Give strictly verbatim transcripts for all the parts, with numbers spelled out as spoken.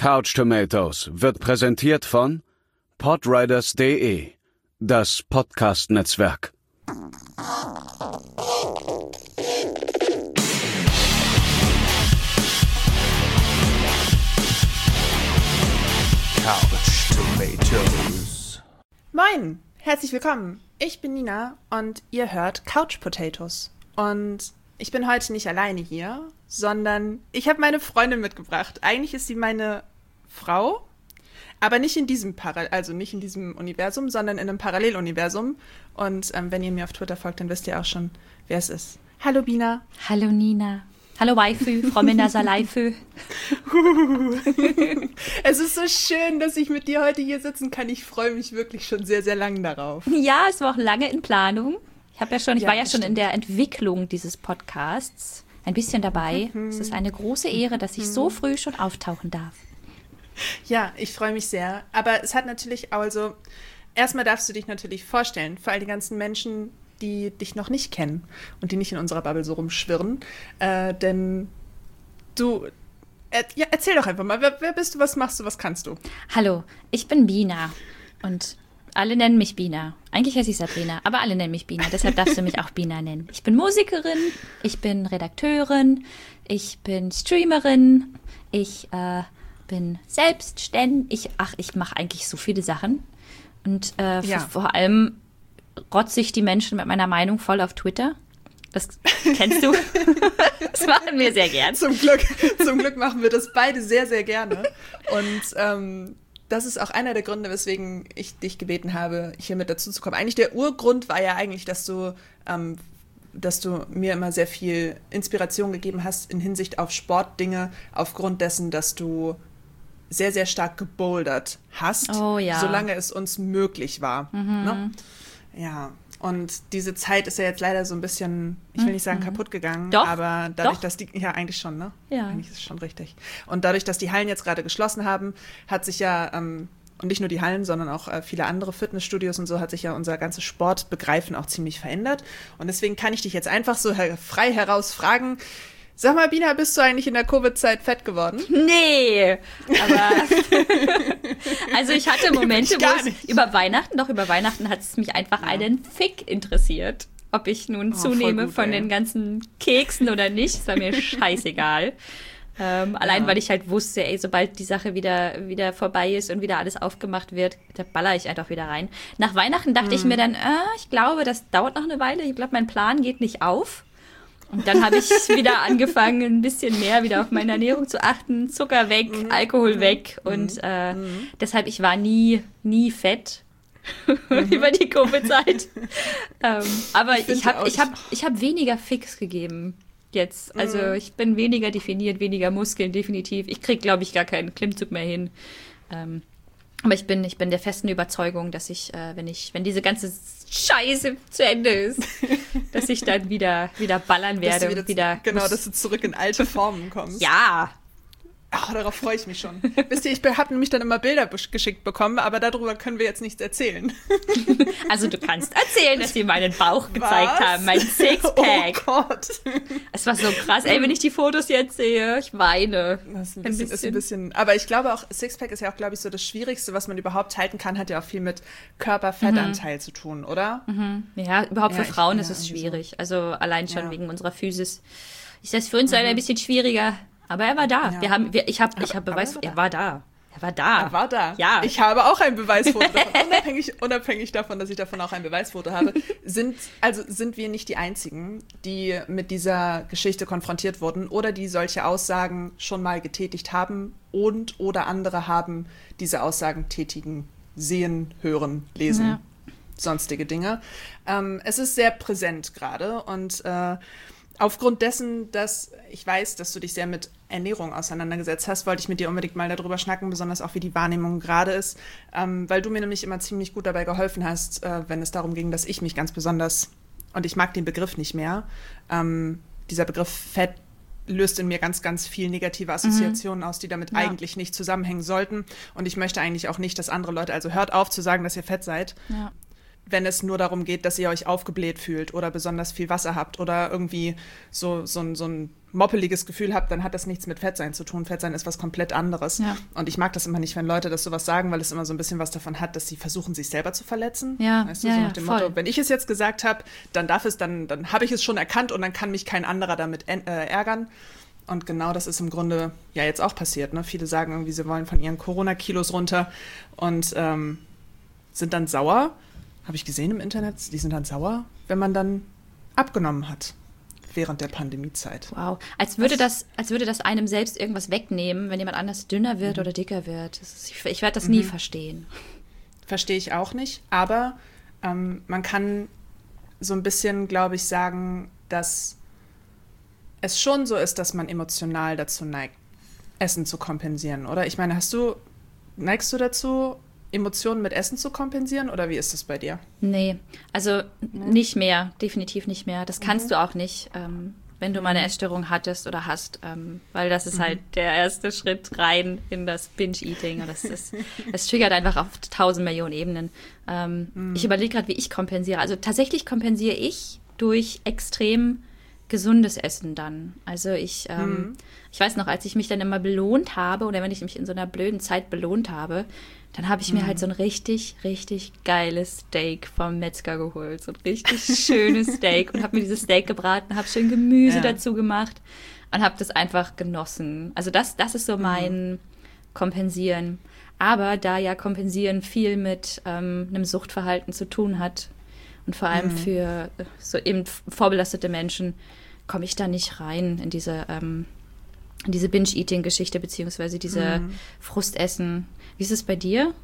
Couch Tomatoes wird präsentiert von podriders punkt de, das Podcast-Netzwerk. Couch Tomatoes. Moin, herzlich willkommen. Ich bin Nina und ihr hört Couch Potatoes. Und ich bin heute nicht alleine hier, sondern ich habe meine Freundin mitgebracht. Eigentlich ist sie meine Frau, aber nicht in diesem Para- also nicht in diesem Universum, sondern in einem Paralleluniversum. Und ähm, wenn ihr mir auf Twitter folgt, dann wisst ihr auch schon, wer es ist. Hallo Bina. Hallo Nina. Hallo Waifu, Frau Mindersalaifu. Es ist so schön, dass ich mit dir heute hier sitzen kann. Ich freue mich wirklich schon sehr, sehr lange darauf. Ja, es war auch lange in Planung. Ich habe ja schon, ich Ja, war ja das schon stimmt. in der Entwicklung dieses Podcasts ein bisschen dabei. Mhm. Es ist eine große Ehre, dass ich so früh schon auftauchen darf. Ja, ich freue mich sehr. Aber es hat natürlich, also, erstmal darfst du dich natürlich vorstellen, für all die ganzen Menschen, die dich noch nicht kennen und die nicht in unserer Bubble so rumschwirren. Äh, denn du, äh, ja, erzähl doch einfach mal, wer, wer bist du, was machst du, was kannst du? Hallo, ich bin Bina und alle nennen mich Bina. Eigentlich heiße ich Sabrina, aber alle nennen mich Bina. Deshalb darfst du mich auch Bina nennen. Ich bin Musikerin, ich bin Redakteurin, ich bin Streamerin, ich äh, bin selbstständig. Ich, ach, ich mache eigentlich so viele Sachen. Und äh, Ja. v- vor allem rotze ich die Menschen mit meiner Meinung voll auf Twitter. Das kennst du? Das machen wir sehr gern. Zum Glück, zum Glück machen wir das beide sehr, sehr gerne. Und ähm, das ist auch einer der Gründe, weswegen ich dich gebeten habe, hier mit dazu zu kommen. Eigentlich der Urgrund war ja eigentlich, dass du, ähm, dass du mir immer sehr viel Inspiration gegeben hast in Hinsicht auf Sportdinge, aufgrund dessen, dass du sehr, sehr stark gebouldert hast, Oh ja. solange es uns möglich war. Ne? Ja, und diese Zeit ist ja jetzt leider so ein bisschen, ich will nicht sagen kaputt gegangen, Doch, aber dadurch, doch. dass die, ja eigentlich schon, ne? Ja. Eigentlich ist es schon richtig. Und dadurch, dass die Hallen jetzt gerade geschlossen haben, hat sich ja, ähm, und nicht nur die Hallen, sondern auch äh, viele andere Fitnessstudios und so, hat sich ja unser ganzes Sportbegreifen auch ziemlich verändert. Und deswegen kann ich dich jetzt einfach so her- frei heraus fragen, sag mal, Bina, bist du eigentlich in der Covid-Zeit fett geworden? Nee, aber also ich hatte Momente, Gar wo es nicht. über Weihnachten, doch über Weihnachten hat es mich einfach einen Fick interessiert, ob ich nun Oh, voll zunehme gut, von ey. den ganzen Keksen oder nicht, ist war mir scheißegal. Ähm, allein Ja. weil ich halt wusste, ey, sobald die Sache wieder, wieder vorbei ist und wieder alles aufgemacht wird, da baller ich einfach wieder rein. Nach Weihnachten dachte ich mir dann, äh, ich glaube, das dauert noch eine Weile, ich glaube, mein Plan geht nicht auf. Und dann habe ich wieder angefangen, ein bisschen mehr wieder auf meine Ernährung zu achten. Zucker weg, Alkohol weg. Und äh, deshalb, ich war nie, nie fett über die Covid-Zeit. ähm, aber Ich ich, finde habe auch, ich hab, ich hab weniger Fix gegeben jetzt. Also ich bin weniger definiert, weniger Muskeln, definitiv. Ich kriege, glaube ich, gar keinen Klimmzug mehr hin. Ähm, aber ich bin, ich bin der festen Überzeugung, dass ich, äh, wenn ich, wenn diese ganze Scheiße zu Ende ist, dass ich dann wieder, wieder ballern Dass werde du wieder, und wieder. genau, muss- dass du zurück in alte Formen kommst. Ja, Ach, darauf freue ich mich schon. Wisst ihr, ich habe nämlich dann immer Bilder besch- geschickt bekommen, aber darüber können wir jetzt nichts erzählen. also du kannst erzählen, dass sie meinen Bauch gezeigt Was? haben, mein Sixpack. Oh Gott. Es war so krass. Ey, wenn ich die Fotos jetzt sehe, ich weine. Das ist ein, Ein bisschen, ist ein bisschen. bisschen. Aber ich glaube auch, Sixpack ist ja auch, glaube ich, so das Schwierigste, was man überhaupt halten kann, hat ja auch viel mit Körperfettanteil zu tun, oder? Ja, überhaupt Ja, für ich- Frauen ja, ist es irgendwie schwierig. Also allein schon Ja. wegen unserer Physis. Ist das für uns leider ein bisschen schwieriger. Aber er war da. Ja. Wir haben, wir, ich habe, ich habe Aber- Beweis. aber Er war da. Er war da. Er war da. Ja. Ich habe auch ein Beweisfoto davon. Unabhängig, unabhängig davon, dass ich davon auch ein Beweisfoto habe, sind, also sind wir nicht die Einzigen, die mit dieser Geschichte konfrontiert wurden oder die solche Aussagen schon mal getätigt haben und oder andere haben diese Aussagen tätigen, sehen, hören, lesen, Ja. sonstige Dinge. Ähm, es ist sehr präsent gerade und äh, aufgrund dessen, dass ich weiß, dass du dich sehr mit Ernährung auseinandergesetzt hast, wollte ich mit dir unbedingt mal darüber schnacken, besonders auch wie die Wahrnehmung gerade ist, ähm, weil du mir nämlich immer ziemlich gut dabei geholfen hast, äh, wenn es darum ging, dass ich mich ganz besonders, und ich mag den Begriff nicht mehr, ähm, dieser Begriff Fett löst in mir ganz, ganz viel negative Assoziationen aus, die damit Ja. eigentlich nicht zusammenhängen sollten. Und ich möchte eigentlich auch nicht, dass andere Leute, also hört auf zu sagen, dass ihr fett seid, Ja. wenn es nur darum geht, dass ihr euch aufgebläht fühlt oder besonders viel Wasser habt oder irgendwie so, so, ein, so ein moppeliges Gefühl habe, dann hat das nichts mit Fettsein zu tun. Fettsein ist was komplett anderes. Ja. Und ich mag das immer nicht, wenn Leute das sowas sagen, weil es immer so ein bisschen was davon hat, dass sie versuchen, sich selber zu verletzen. Ja, weißt du, ja, so ja, nach dem voll. Motto, wenn ich es jetzt gesagt habe, dann darf es, dann, dann habe ich es schon erkannt und dann kann mich kein anderer damit äh, ärgern. Und genau das ist im Grunde ja jetzt auch passiert. Ne? Viele sagen irgendwie, sie wollen von ihren Corona-Kilos runter und ähm, sind dann sauer. Habe ich gesehen im Internet, die sind dann sauer, wenn man dann abgenommen hat. Während der Pandemiezeit. Wow. Als würde, das, als würde das einem selbst irgendwas wegnehmen, wenn jemand anders dünner wird mhm. oder dicker wird. Das ist, ich ich werde das mhm. nie verstehen. Verstehe ich auch nicht. Aber ähm, man kann so ein bisschen, glaube ich, sagen, dass es schon so ist, dass man emotional dazu neigt, Essen zu kompensieren, oder? Ich meine, hast du, neigst du dazu, Emotionen mit Essen zu kompensieren, oder wie ist das bei dir? Nee, also nicht mehr, definitiv nicht mehr. Das kannst mhm. du auch nicht, ähm, wenn du mal eine Essstörung hattest oder hast, ähm, weil das ist mhm. halt der erste Schritt rein in das Binge-Eating. Und das, ist, das triggert einfach auf tausend Millionen Ebenen. Ähm, mhm. Ich überlege gerade, wie ich kompensiere. Also tatsächlich kompensiere ich durch extrem gesundes Essen dann. Also ich, ähm, mhm. ich weiß noch, als ich mich dann immer belohnt habe oder wenn ich mich in so einer blöden Zeit belohnt habe, dann habe ich mir mhm. halt so ein richtig, richtig geiles Steak vom Metzger geholt. So ein richtig schönes Steak und habe mir dieses Steak gebraten, habe schön Gemüse ja. dazu gemacht und habe das einfach genossen. Also das, das ist so mein mhm. Kompensieren. Aber da ja Kompensieren viel mit ähm, einem Suchtverhalten zu tun hat und vor allem mhm. für so eben vorbelastete Menschen, komme ich da nicht rein in diese, ähm, in diese Binge-Eating-Geschichte beziehungsweise diese mhm. Frustessen. Wie ist es bei dir?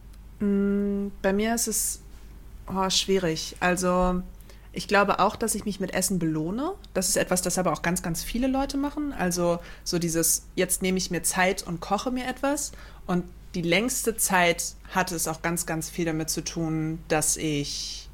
Bei mir ist es oh, schwierig. Also ich glaube auch, dass ich mich mit Essen belohne. Das ist etwas, das aber auch ganz, ganz viele Leute machen. Also so dieses, jetzt nehme ich mir Zeit und koche mir etwas. Und die längste Zeit hatte es auch ganz, ganz viel damit zu tun, dass ich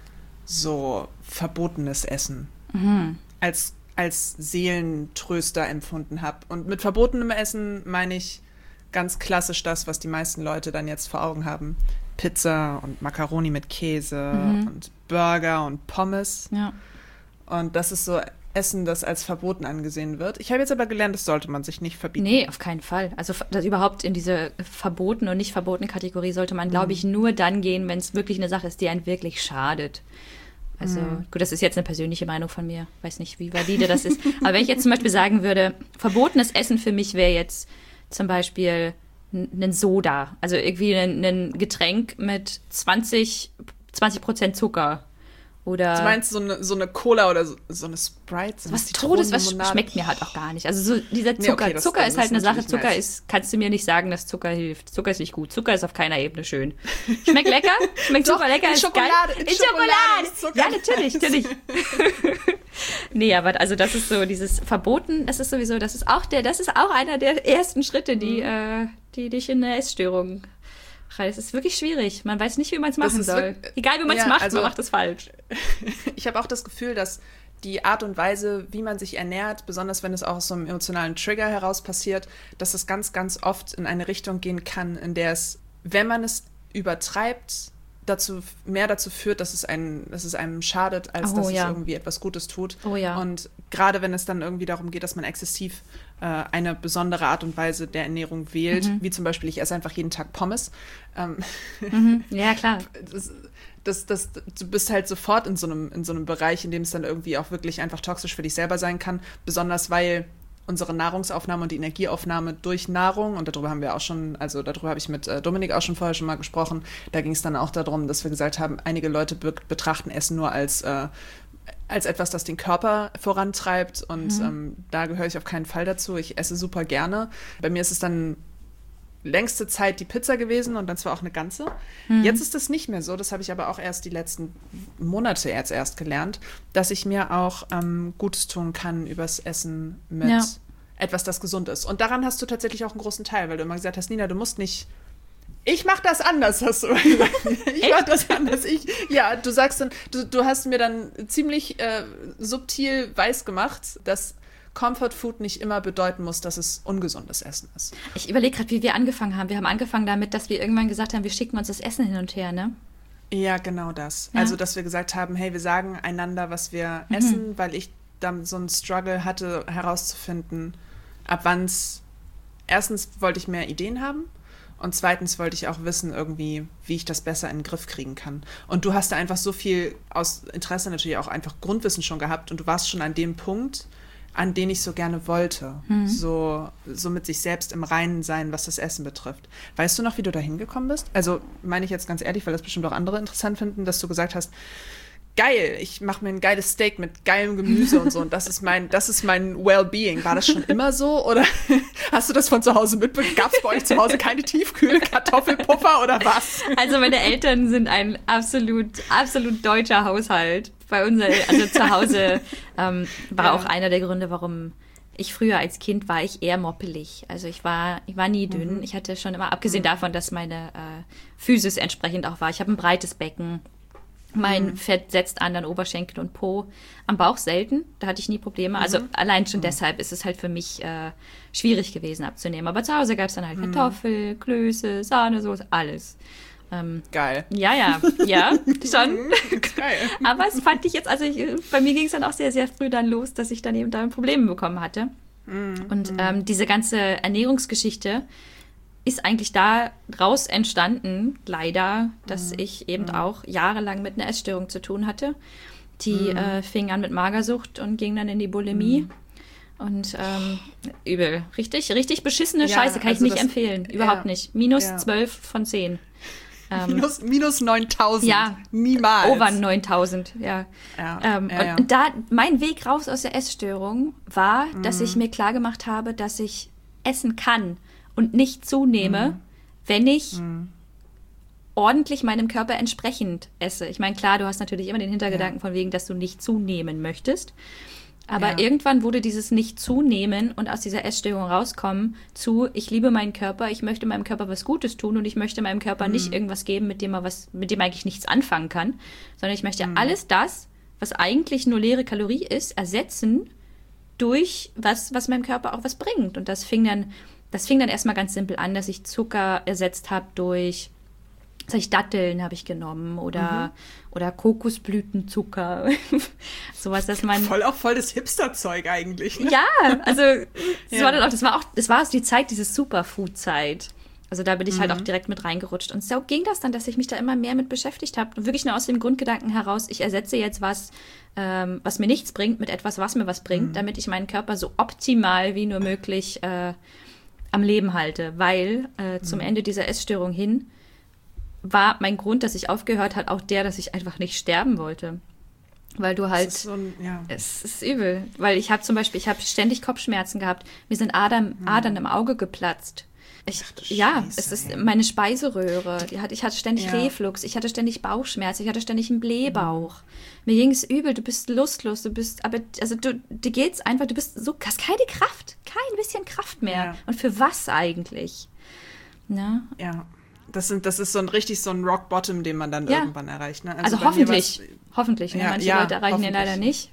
so verbotenes Essen mhm. als, als Seelentröster empfunden habe. Und mit verbotenem Essen meine ich ganz klassisch das, was die meisten Leute dann jetzt vor Augen haben. Pizza und Macaroni mit Käse mhm. und Burger und Pommes. Ja. Und das ist so Essen, das als verboten angesehen wird. Ich habe jetzt aber gelernt, das sollte man sich nicht verbieten. Nee, auf keinen Fall. Also das überhaupt in diese verboten und nicht verboten Kategorie sollte man, glaube ich, nur dann gehen, wenn es wirklich eine Sache ist, die einen wirklich schadet. Also mhm. gut, das ist jetzt eine persönliche Meinung von mir. Weiß nicht, wie valide das ist. Aber wenn ich jetzt zum Beispiel sagen würde, verbotenes Essen für mich wäre jetzt zum Beispiel einen Soda, also irgendwie ein, ein Getränk mit zwanzig Prozent Zucker. Oder du meinst so eine, so eine Cola oder so, so eine Sprite? So was Todes, was schmeckt mir halt auch gar nicht. Also so dieser Zucker. Nee, okay, Zucker ist halt eine Sache. Zucker nice. ist, kannst du mir nicht sagen, dass Zucker hilft. Zucker ist nicht gut. Zucker ist auf keiner Ebene schön. Schmeckt lecker? Schmeckt Doch, super lecker? In ist Schokolade. Geil. In, in Schokolade. Schokolade. Ja, natürlich, natürlich. Nee, aber also das ist so dieses Verboten, das ist sowieso, das ist auch der, das ist auch einer der ersten Schritte, die, mhm. äh, die dich in eine Essstörung. Es ist wirklich schwierig. Man weiß nicht, wie man es machen soll. Wirklich, Egal, wie man es ja, macht, also, man macht es falsch. Ich habe auch das Gefühl, dass die Art und Weise, wie man sich ernährt, besonders wenn es auch aus so einem emotionalen Trigger heraus passiert, dass es ganz, ganz oft in eine Richtung gehen kann, in der es, wenn man es übertreibt, dazu mehr dazu führt, dass es, einen, dass es einem schadet, als oh, dass ja. es irgendwie etwas Gutes tut. Oh, ja. Und gerade wenn es dann irgendwie darum geht, dass man exzessiv äh, eine besondere Art und Weise der Ernährung wählt, mhm. wie zum Beispiel, ich esse einfach jeden Tag Pommes. Ähm, mhm. Ja, klar. Das, das, das, du bist halt sofort in so einem, in so einem Bereich, in dem es dann irgendwie auch wirklich einfach toxisch für dich selber sein kann, besonders weil unsere Nahrungsaufnahme und die Energieaufnahme durch Nahrung, und darüber haben wir auch schon, also darüber habe ich mit äh, Dominik auch schon vorher schon mal gesprochen, da ging es dann auch darum, dass wir gesagt haben, einige Leute be- betrachten Essen nur als, äh, als etwas, das den Körper vorantreibt und mhm. ähm, da gehöre ich auf keinen Fall dazu. Ich esse super gerne. Bei mir ist es dann längste Zeit die Pizza gewesen und dann zwar auch eine ganze. Mhm. Jetzt ist das nicht mehr so, das habe ich aber auch erst die letzten Monate jetzt erst gelernt, dass ich mir auch ähm, Gutes tun kann übers Essen mit ja. etwas, das gesund ist. Und daran hast du tatsächlich auch einen großen Teil, weil du immer gesagt hast, Nina, du musst nicht, ich mache das anders, hast du gesagt. Ich mache das anders. Ich, ja, du sagst dann, du, du hast mir dann ziemlich äh, subtil weiß gemacht, dass Comfort Food nicht immer bedeuten muss, dass es ungesundes Essen ist. Ich überlege gerade, wie wir angefangen haben. Wir haben angefangen damit, dass wir irgendwann gesagt haben, wir schicken uns das Essen hin und her, ne? Ja, genau das. Ja. Also, dass wir gesagt haben, hey, wir sagen einander, was wir mhm. essen, weil ich dann so einen Struggle hatte, herauszufinden, ab wann es, erstens wollte ich mehr Ideen haben und zweitens wollte ich auch wissen irgendwie, wie ich das besser in den Griff kriegen kann. Und du hast da einfach so viel aus Interesse natürlich auch einfach Grundwissen schon gehabt und du warst schon an dem Punkt, an den ich so gerne wollte. Mhm. So, so mit sich selbst im Reinen sein, was das Essen betrifft. Weißt du noch, wie du da hingekommen bist? Also meine ich jetzt ganz ehrlich, weil das bestimmt auch andere interessant finden, dass du gesagt hast, geil, ich mache mir ein geiles Steak mit geilem Gemüse und so und das ist mein, das ist mein Wellbeing. War das schon immer so oder hast du das von zu Hause mitbekommen? Gab es bei euch zu Hause keine tiefkühle Kartoffelpuffer oder was? Also meine Eltern sind ein absolut, absolut deutscher Haushalt. Bei uns, also zu Hause ähm, war ja. auch einer der Gründe, warum ich früher als Kind war ich eher moppelig. Also ich war, ich war nie dünn. Mhm. Ich hatte schon immer, abgesehen mhm. davon, dass meine äh, Physis entsprechend auch war. Ich habe ein breites Becken. Mein mhm. Fett setzt an an Oberschenkel und Po. Am Bauch selten, da hatte ich nie Probleme. Also mhm. allein schon mhm. deshalb ist es halt für mich äh, schwierig gewesen abzunehmen. Aber zu Hause gab es dann halt mhm. Kartoffel, Klöße, Sahnesoße, alles. Ähm, Geil. Ja, ja, ja, schon. Geil. Aber es fand ich jetzt, also ich, bei mir ging es dann auch sehr, sehr früh dann los, dass ich dann eben da Probleme bekommen hatte. Mhm. Und ähm, diese ganze Ernährungsgeschichte ist eigentlich daraus entstanden, leider, dass mhm. ich eben mhm. auch jahrelang mit einer Essstörung zu tun hatte. Die mhm. äh, fing an mit Magersucht und ging dann in die Bulimie. Mhm. Und ähm, übel. Richtig, richtig beschissene ja, Scheiße, kann also ich nicht empfehlen. Überhaupt ja, nicht. Minus ja. zwölf von zehn. Ähm, minus, minus neuntausend. Ja. Niemals. Over neuntausend, ja. ja, ähm, ja, ja. Und da, mein Weg raus aus der Essstörung war, mhm. dass ich mir klargemacht habe, dass ich essen kann und nicht zunehme, mhm. wenn ich mhm. ordentlich meinem Körper entsprechend esse. Ich meine, klar, du hast natürlich immer den Hintergedanken ja. von wegen, dass du nicht zunehmen möchtest. Aber ja. irgendwann wurde dieses Nicht-Zunehmen und aus dieser Essstörung rauskommen zu, ich liebe meinen Körper, ich möchte meinem Körper was Gutes tun und ich möchte meinem Körper mhm. nicht irgendwas geben, mit dem er was, mit dem er eigentlich nichts anfangen kann, sondern ich möchte mhm. alles das, was eigentlich nur leere Kalorie ist, ersetzen durch was, was meinem Körper auch was bringt. Und das fing dann, das fing dann erstmal ganz simpel an, dass ich Zucker ersetzt habe durch Das ich Datteln habe ich genommen oder, mhm. oder Kokosblütenzucker. Sowas, dass man. Voll auch voll das Hipster-Zeug eigentlich. Ne? Ja, also das, ja. War dann auch, das war auch, das war die Zeit, diese Superfood-Zeit. Also da bin ich mhm. halt auch direkt mit reingerutscht. Und so ging das dann, dass ich mich da immer mehr mit beschäftigt habe. Und wirklich nur aus dem Grundgedanken heraus, ich ersetze jetzt was, ähm, was mir nichts bringt, mit etwas, was mir was bringt, mhm. damit ich meinen Körper so optimal wie nur möglich äh, am Leben halte. Weil äh, mhm. zum Ende dieser Essstörung hin war mein Grund, dass ich aufgehört habe, auch der, dass ich einfach nicht sterben wollte. Weil du halt, das ist so ein, ja. es ist übel. Weil ich habe zum Beispiel, ich habe ständig Kopfschmerzen gehabt. Mir sind Adern, hm. Adern im Auge geplatzt. Ich, Ach, ja, Scheiße, es ist ey. meine Speiseröhre. Die hat, ich hatte ständig ja. Reflux, ich hatte ständig Bauchschmerzen, ich hatte ständig einen Blähbauch. Mhm. Mir ging es übel, du bist lustlos, du bist, aber also du, dir geht's einfach, du bist so, hast keine Kraft, kein bisschen Kraft mehr. Ja. Und für was eigentlich? Ne? Ja. Das, sind, das ist so ein richtig so ein Rock Bottom, den man dann ja. irgendwann erreicht. Ne? Also, also hoffentlich, hoffentlich. Ne? Ja, Manche ja, Leute erreichen den leider nicht.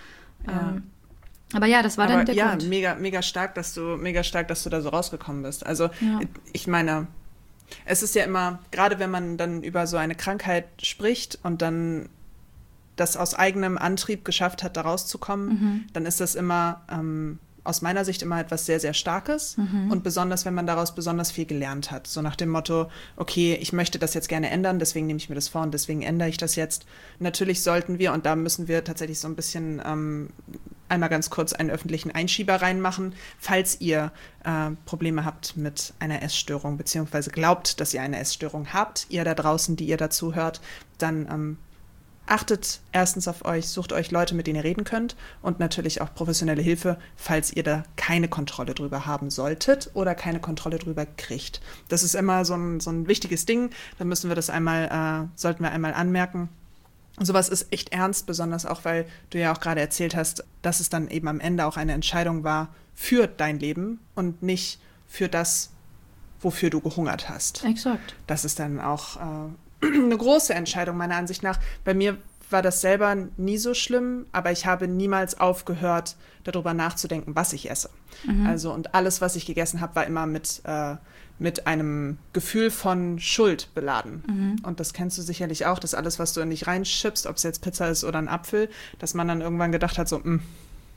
Ja. Ähm, aber ja, das war aber dann der ja, Grund. Ja, mega, mega stark, dass du, mega stark, dass du da so rausgekommen bist. Also ja. ich meine, es ist ja immer, gerade wenn man dann über so eine Krankheit spricht und dann das aus eigenem Antrieb geschafft hat, da rauszukommen, mhm. dann ist das immer ähm, aus meiner Sicht immer etwas sehr, sehr Starkes mhm. und besonders, wenn man daraus besonders viel gelernt hat. So nach dem Motto, okay, ich möchte das jetzt gerne ändern, deswegen nehme ich mir das vor und deswegen ändere ich das jetzt. Natürlich sollten wir, und da müssen wir tatsächlich so ein bisschen ähm, einmal ganz kurz einen öffentlichen Einschieber reinmachen, falls ihr äh, Probleme habt mit einer Essstörung, beziehungsweise glaubt, dass ihr eine Essstörung habt, ihr da draußen, die ihr dazu hört, dann ähm, achtet erstens auf euch, sucht euch Leute, mit denen ihr reden könnt und natürlich auch professionelle Hilfe, falls ihr da keine Kontrolle drüber haben solltet oder keine Kontrolle drüber kriegt. Das ist immer so ein, so ein wichtiges Ding, da müssen wir das einmal, äh, sollten wir einmal anmerken. Sowas ist echt ernst, besonders auch, weil du ja auch gerade erzählt hast, dass es dann eben am Ende auch eine Entscheidung war für dein Leben und nicht für das, wofür du gehungert hast. Exakt. Das ist dann auch äh, eine große Entscheidung meiner Ansicht nach. Bei mir war das selber nie so schlimm, aber ich habe niemals aufgehört, darüber nachzudenken, was ich esse. Mhm. Also und alles, was ich gegessen habe, war immer mit, äh, mit einem Gefühl von Schuld beladen. Mhm. Und das kennst du sicherlich auch, dass alles, was du in dich reinschippst, ob es jetzt Pizza ist oder ein Apfel, dass man dann irgendwann gedacht hat, so, mh,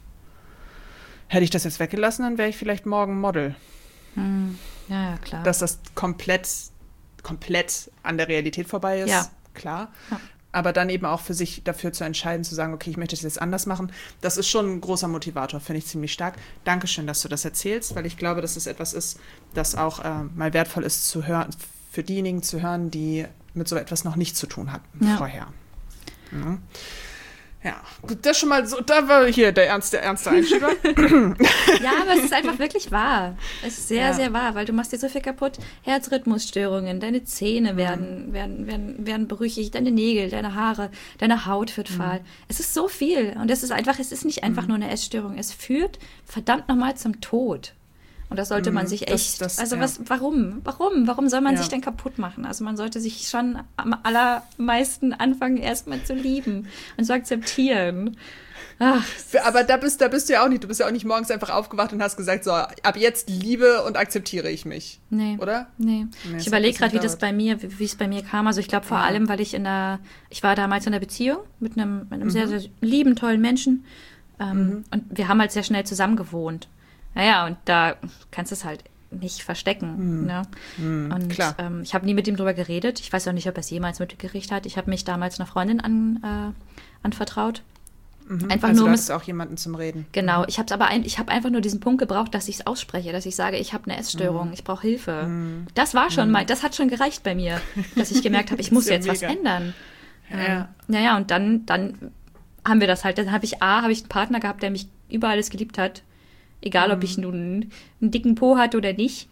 Hätte ich das jetzt weggelassen, dann wäre ich vielleicht morgen Model. Hm. Ja, ja, klar. Dass das komplett, komplett an der Realität vorbei ist, ja. klar. Ja. Aber dann eben auch für sich dafür zu entscheiden, zu sagen, okay, ich möchte das jetzt anders machen, das ist schon ein großer Motivator, finde ich ziemlich stark. Dankeschön, dass du das erzählst, weil ich glaube, dass es etwas ist, das auch äh, mal wertvoll ist zu hören, für diejenigen zu hören, die mit so etwas noch nichts zu tun hatten ja. vorher. Ja. Ja, gut, das schon mal so, da war hier der ernste, ernste Einstieg. Ja, aber es ist einfach wirklich wahr. Es ist sehr, ja. sehr wahr, weil du machst dir so viel kaputt. Herzrhythmusstörungen, deine Zähne werden, mhm. werden, werden, werden brüchig, deine Nägel, deine Haare, deine Haut wird fahl. Mhm. Es ist so viel und es ist einfach, es ist nicht einfach mhm. nur eine Essstörung. Es führt verdammt nochmal zum Tod. Und das sollte man sich echt, das, das, also was, ja. warum? Warum? Warum soll man ja. sich denn kaputt machen? Also man sollte sich schon am allermeisten anfangen, erstmal zu lieben und zu akzeptieren. Ach. Aber da bist, da bist du ja auch nicht, du bist ja auch nicht morgens einfach aufgewacht und hast gesagt, so, ab jetzt liebe und akzeptiere ich mich. Nee. Oder? Nee. nee ich überlege gerade, wie das bei mir, wie, wie es bei mir kam. Also ich glaube vor ja. allem, weil ich in der, ich war damals in einer Beziehung mit einem, mit einem mhm. sehr, sehr lieben, tollen Menschen. Ähm, mhm. Und wir haben halt sehr schnell zusammen gewohnt. Naja, und da kannst du es halt nicht verstecken. Hm. Ne? Hm, und klar. Ähm, ich habe nie mit ihm drüber geredet. Ich weiß auch nicht, ob er es jemals mitgekriegt hat. Ich habe mich damals einer Freundin an, äh, anvertraut. Mhm. Einfach also nur du hattest auch jemanden zum Reden. Genau. Ich habe aber ein, ich habe einfach nur diesen Punkt gebraucht, dass ich es ausspreche, dass ich sage, ich habe eine Essstörung, hm. ich brauche Hilfe. Hm. Das war schon hm. mal, das hat schon gereicht bei mir, dass ich gemerkt habe, ich muss ja jetzt mega. was ändern. Ja. Naja, und dann, dann haben wir das halt. Dann habe ich A, habe ich einen Partner gehabt, der mich über alles geliebt hat. Egal, ob ich nun einen, einen dicken Po hatte oder nicht.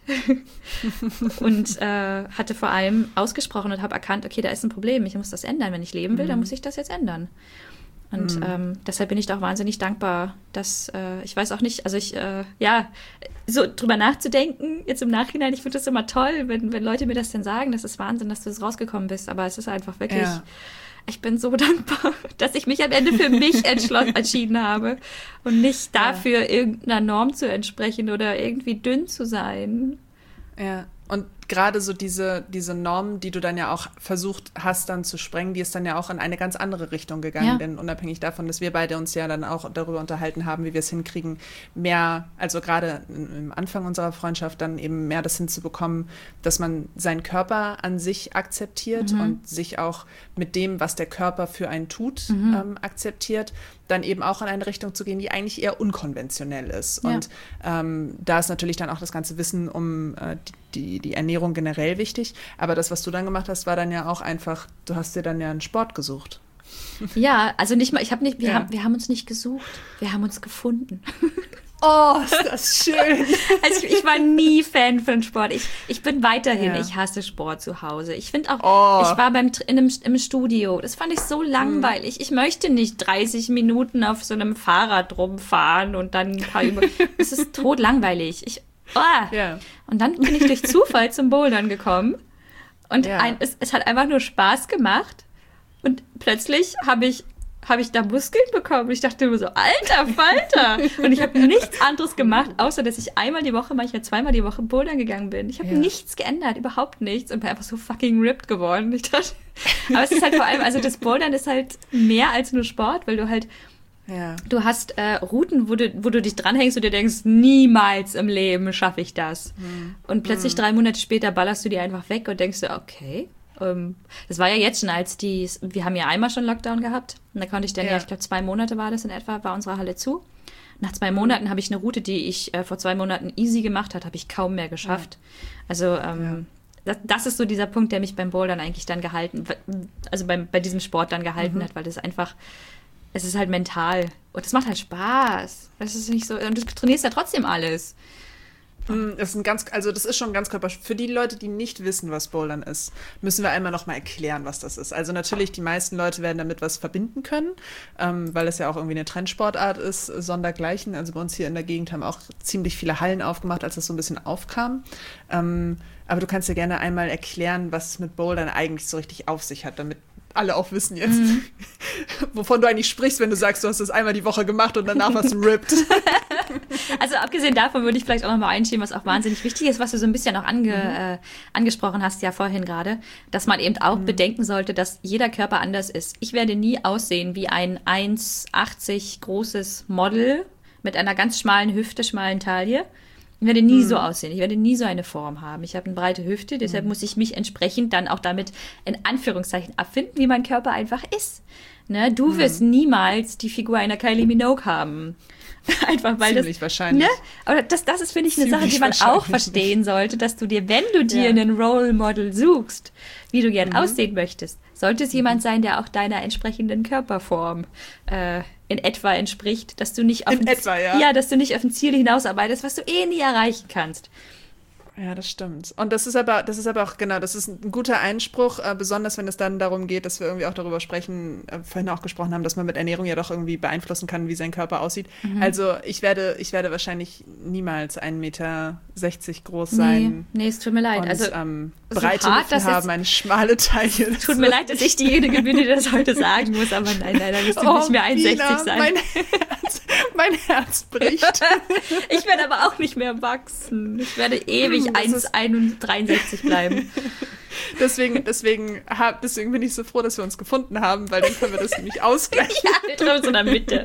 Und äh, hatte vor allem ausgesprochen und habe erkannt, okay, da ist ein Problem, ich muss das ändern. Wenn ich leben will, mhm. dann muss ich das jetzt ändern. Und mhm. ähm, deshalb bin ich da auch wahnsinnig dankbar, dass, äh, ich weiß auch nicht, also ich, äh, ja, so drüber nachzudenken, jetzt im Nachhinein, ich finde das immer toll, wenn, wenn Leute mir das denn sagen, das ist Wahnsinn, dass du das rausgekommen bist, aber es ist einfach wirklich... Ja. Ich bin so dankbar, dass ich mich am Ende für mich entschlossen, entschieden habe und nicht dafür, ja. irgendeiner Norm zu entsprechen oder irgendwie dünn zu sein. Ja, und gerade so diese, diese Norm, die du dann ja auch versucht hast dann zu sprengen, die ist dann ja auch in eine ganz andere Richtung gegangen, ja. denn unabhängig davon, dass wir beide uns ja dann auch darüber unterhalten haben, wie wir es hinkriegen, mehr, also gerade am Anfang unserer Freundschaft dann eben mehr das hinzubekommen, dass man seinen Körper an sich akzeptiert mhm. und sich auch mit dem, was der Körper für einen tut, mhm. ähm, akzeptiert, dann eben auch in eine Richtung zu gehen, die eigentlich eher unkonventionell ist. Ja. Und ähm, da ist natürlich dann auch das ganze Wissen um äh, die, die Ernährung generell wichtig. Aber das, was du dann gemacht hast, war dann ja auch einfach, du hast dir dann ja einen Sport gesucht. Ja, also nicht mal, ich habe nicht, wir, ja. haben, wir haben uns nicht gesucht, wir haben uns gefunden. Oh, ist das schön. Also ich, ich war nie Fan von Sport. Ich, ich bin weiterhin, ja. ich hasse Sport zu Hause. Ich finde auch, oh. ich war beim in einem, im Studio. Das fand ich so langweilig. Hm. Ich möchte nicht dreißig Minuten auf so einem Fahrrad rumfahren und dann ein paar Übungen. Das ist totlangweilig. Ich, oh. ja. Und dann bin ich durch Zufall zum Bouldern gekommen. Und ja. ein, es, es hat einfach nur Spaß gemacht. Und plötzlich habe ich habe ich da Muskeln bekommen. Ich dachte immer so, alter Falter. Und ich habe nichts anderes gemacht, außer dass ich einmal die Woche, manchmal zweimal die Woche bouldern gegangen bin. Ich habe ja. nichts geändert, überhaupt nichts. Und bin einfach so fucking ripped geworden. Ich dachte, aber es ist halt vor allem, also das Bouldern ist halt mehr als nur Sport, weil du halt, ja. du hast äh, Routen, wo du, wo du dich dranhängst und dir denkst, niemals im Leben schaffe ich das. Mhm. Und plötzlich mhm. drei Monate später ballerst du die einfach weg und denkst dir, okay, das war ja jetzt schon, als die, wir haben ja einmal schon Lockdown gehabt und da konnte ich dann ja, ja ich glaube zwei Monate war das in etwa, war unsere Halle zu. Nach zwei Monaten habe ich eine Route, die ich äh, vor zwei Monaten easy gemacht hat, habe ich kaum mehr geschafft. Ja. Also ähm, ja. das, das ist so dieser Punkt, der mich beim Bouldern eigentlich dann gehalten, also beim, bei diesem Sport dann gehalten mhm. hat, weil das einfach, es ist halt mental und es macht halt Spaß. Das ist nicht so, und du trainierst ja trotzdem alles. Das ist ein ganz, also das ist schon ganz körperlich. Für die Leute, die nicht wissen, was Bouldern ist, müssen wir einmal noch mal erklären, was das ist. Also natürlich, die meisten Leute werden damit was verbinden können, ähm, weil es ja auch irgendwie eine Trendsportart ist, sondergleichen. Also bei uns hier in der Gegend haben auch ziemlich viele Hallen aufgemacht, als das so ein bisschen aufkam. Ähm, aber du kannst ja gerne einmal erklären, was es mit Bouldern eigentlich so richtig auf sich hat, damit alle auch wissen jetzt, mhm. wovon du eigentlich sprichst, wenn du sagst, du hast das einmal die Woche gemacht und danach warst du ripped. Also abgesehen davon würde ich vielleicht auch nochmal einschieben, was auch wahnsinnig wichtig ist, was du so ein bisschen auch ange, mhm. äh, angesprochen hast ja vorhin gerade, dass man eben auch mhm. bedenken sollte, dass jeder Körper anders ist. Ich werde nie aussehen wie ein eins achtzig großes Model mit einer ganz schmalen Hüfte, schmalen Taille. Ich werde nie Mhm. so aussehen. Ich werde nie so eine Form haben. Ich habe eine breite Hüfte, deshalb muss ich mich entsprechend dann auch damit in Anführungszeichen abfinden, wie mein Körper einfach ist. Ne? Du wirst niemals die Figur einer Kylie Minogue haben. Einfach weil Ziemlich das, wahrscheinlich. Ne? Aber das, das ist, finde ich, eine Ziemlich Sache, die man auch wahrscheinlich verstehen sollte, dass du dir, wenn du dir Ja. einen Role Model suchst, wie du gern Mhm. aussehen möchtest, sollte es jemand sein, der auch deiner entsprechenden Körperform äh, in etwa entspricht, dass du nicht auf In ein, etwa, ja. ja, dass du nicht auf ein Ziel hinausarbeitest, was du eh nie erreichen kannst. Ja, das stimmt. Und das ist aber, das ist aber auch, genau, das ist ein guter Einspruch, äh, besonders wenn es dann darum geht, dass wir irgendwie auch darüber sprechen, äh, vorhin auch gesprochen haben, dass man mit Ernährung ja doch irgendwie beeinflussen kann, wie sein Körper aussieht. Also ich werde, ich werde wahrscheinlich niemals ein Meter sechzig groß sein. Nee, nee, es tut mir leid. Und also, ähm, so breite hart Hüften das haben, jetzt- eine schmale Taille. tut mir leid, dass ich diejenige bin, die das heute sagen muss, aber nein, leider wirst du Oh, nicht mehr eins Komma sechzig Pina, sein. Mein Herz, mein Herz bricht. Ich werde aber auch nicht mehr wachsen. Ich werde ewig Das eins ist- Komma dreiundsechzig bleiben. Deswegen, deswegen, hab, deswegen bin ich so froh, dass wir uns gefunden haben, weil dann können wir das nämlich ausgleichen. Ja, wir treffen uns in der Mitte.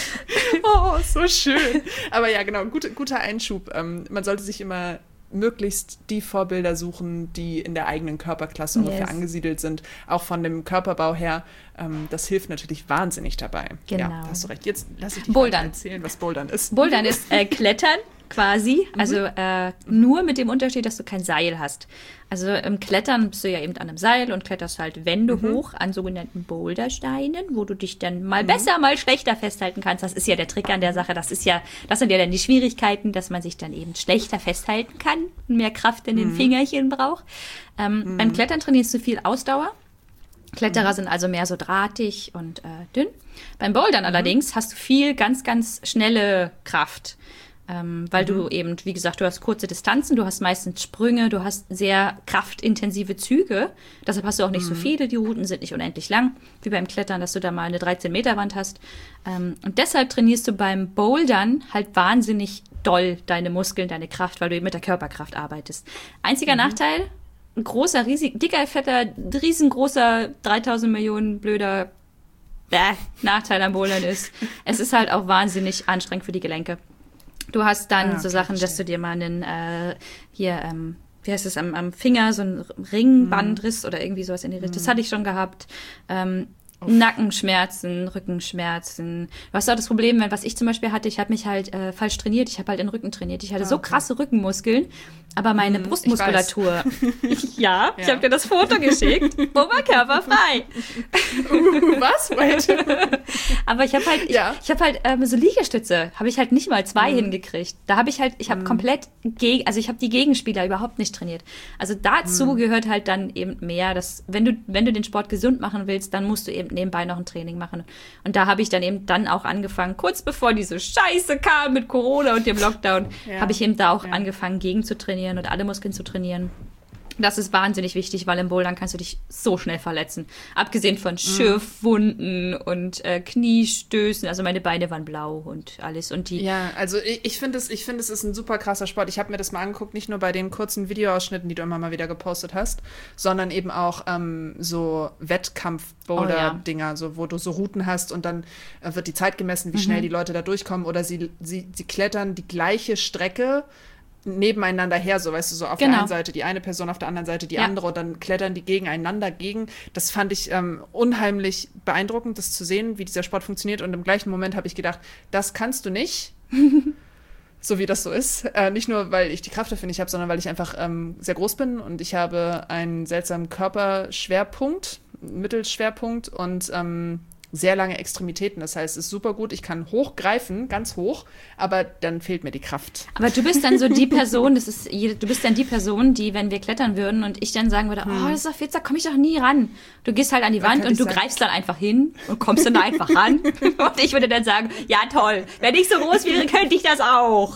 Oh, so schön. Aber ja, genau, gut, guter Einschub. Ähm, man sollte sich immer möglichst die Vorbilder suchen, die in der eigenen Körperklasse Yes. ungefähr angesiedelt sind, auch von dem Körperbau her. Ähm, das hilft natürlich wahnsinnig dabei. Genau. Ja, hast du recht. Jetzt lass ich dich Bouldern. erzählen, was Bouldern ist. Bouldern ist äh, Klettern quasi, also äh, nur mit dem Unterschied, dass du kein Seil hast. Also im Klettern bist du ja eben an einem Seil und kletterst halt Wände hoch an sogenannten Bouldersteinen, wo du dich dann mal besser, mal schlechter festhalten kannst. Das ist ja der Trick an der Sache. Das ist ja, das sind ja dann die Schwierigkeiten, dass man sich dann eben schlechter festhalten kann und mehr Kraft in den Fingerchen braucht. Ähm, Beim Klettern trainierst du viel Ausdauer. Kletterer sind also mehr so drahtig und äh, dünn. Beim Bouldern allerdings hast du viel ganz, ganz schnelle Kraft. Ähm, weil du eben, wie gesagt, du hast kurze Distanzen, du hast meistens Sprünge, du hast sehr kraftintensive Züge. Deshalb hast du auch nicht so viele, die Routen sind nicht unendlich lang, wie beim Klettern, dass du da mal eine dreizehn Meter Wand hast. Ähm, und deshalb trainierst du beim Bouldern halt wahnsinnig doll deine Muskeln, deine Kraft, weil du eben mit der Körperkraft arbeitest. Einziger Nachteil, ein großer, riesig, dicker, fetter, riesengroßer, dreitausend Millionen blöder bäh, Nachteil am Bouldern ist, es ist halt auch wahnsinnig anstrengend für die Gelenke. Du hast dann Ah, so okay, Sachen, dass verstehe. du dir mal einen, äh, hier, ähm, wie heißt es, am, am Finger, so ein Ringbandriss oder irgendwie sowas in die Richtung. Das hatte ich schon gehabt. Ähm, Nackenschmerzen, Rückenschmerzen. Du hast auch das Problem, wenn, was ich zum Beispiel hatte, ich habe mich halt äh, falsch trainiert, ich habe halt den Rücken trainiert. Ich hatte Ah, so okay. krasse Rückenmuskeln, aber meine Mhm, Brustmuskulatur, ich ja, ich Ja. habe dir das Foto geschickt, oberkörperfrei. Uh, was? Wait. Aber ich habe halt, ich, Ja. ich habe halt ähm, so Liegestütze, habe ich halt nicht mal zwei hingekriegt. Da habe ich halt, ich habe komplett, geg also ich habe die Gegenspieler überhaupt nicht trainiert. Also dazu gehört halt dann eben mehr, dass wenn du, wenn du den Sport gesund machen willst, dann musst du eben nebenbei noch ein Training machen. Und da habe ich dann eben dann auch angefangen, kurz bevor diese Scheiße kam mit Corona und dem Lockdown, Ja. habe ich eben da auch Ja. angefangen, gegen zu trainieren und alle Muskeln zu trainieren. Das ist wahnsinnig wichtig, weil im Bouldern kannst du dich so schnell verletzen. Abgesehen von Schürfwunden und äh, Kniestößen. Also meine Beine waren blau und alles. Und die, Ja, also ich, ich finde es, ich finde es ist ein super krasser Sport. Ich habe mir das mal angeguckt, nicht nur bei den kurzen Videoausschnitten, die du immer mal wieder gepostet hast, sondern eben auch ähm, so Wettkampf-Boulder-Dinger, so, wo du so Routen hast und dann äh, wird die Zeit gemessen, wie schnell die Leute da durchkommen oder sie, sie, sie klettern die gleiche Strecke nebeneinander her, so weißt du, so auf Genau. der einen Seite die eine Person, auf der anderen Seite die Ja. andere und dann klettern die gegeneinander gegen. Das fand ich ähm, unheimlich beeindruckend, das zu sehen, wie dieser Sport funktioniert und im gleichen Moment habe ich gedacht, das kannst du nicht, so wie das so ist. Äh, nicht nur, weil ich die Kraft dafür nicht habe, sondern weil ich einfach ähm, sehr groß bin und ich habe einen seltsamen Körperschwerpunkt, Mittelschwerpunkt und ähm, sehr lange Extremitäten. Das heißt, es ist super gut. Ich kann hochgreifen, ganz hoch, aber dann fehlt mir die Kraft. aber du bist dann so die Person, das ist jede, du bist dann die Person, die, wenn wir klettern würden und ich dann sagen würde, oh, das ist auf jetzt, da komme ich doch nie ran. Du gehst halt an die Dann Wand könnte und ich du sagen- greifst dann einfach hin und kommst dann da einfach ran. Und ich würde dann sagen, ja toll, wenn ich so groß wäre, könnte ich das auch.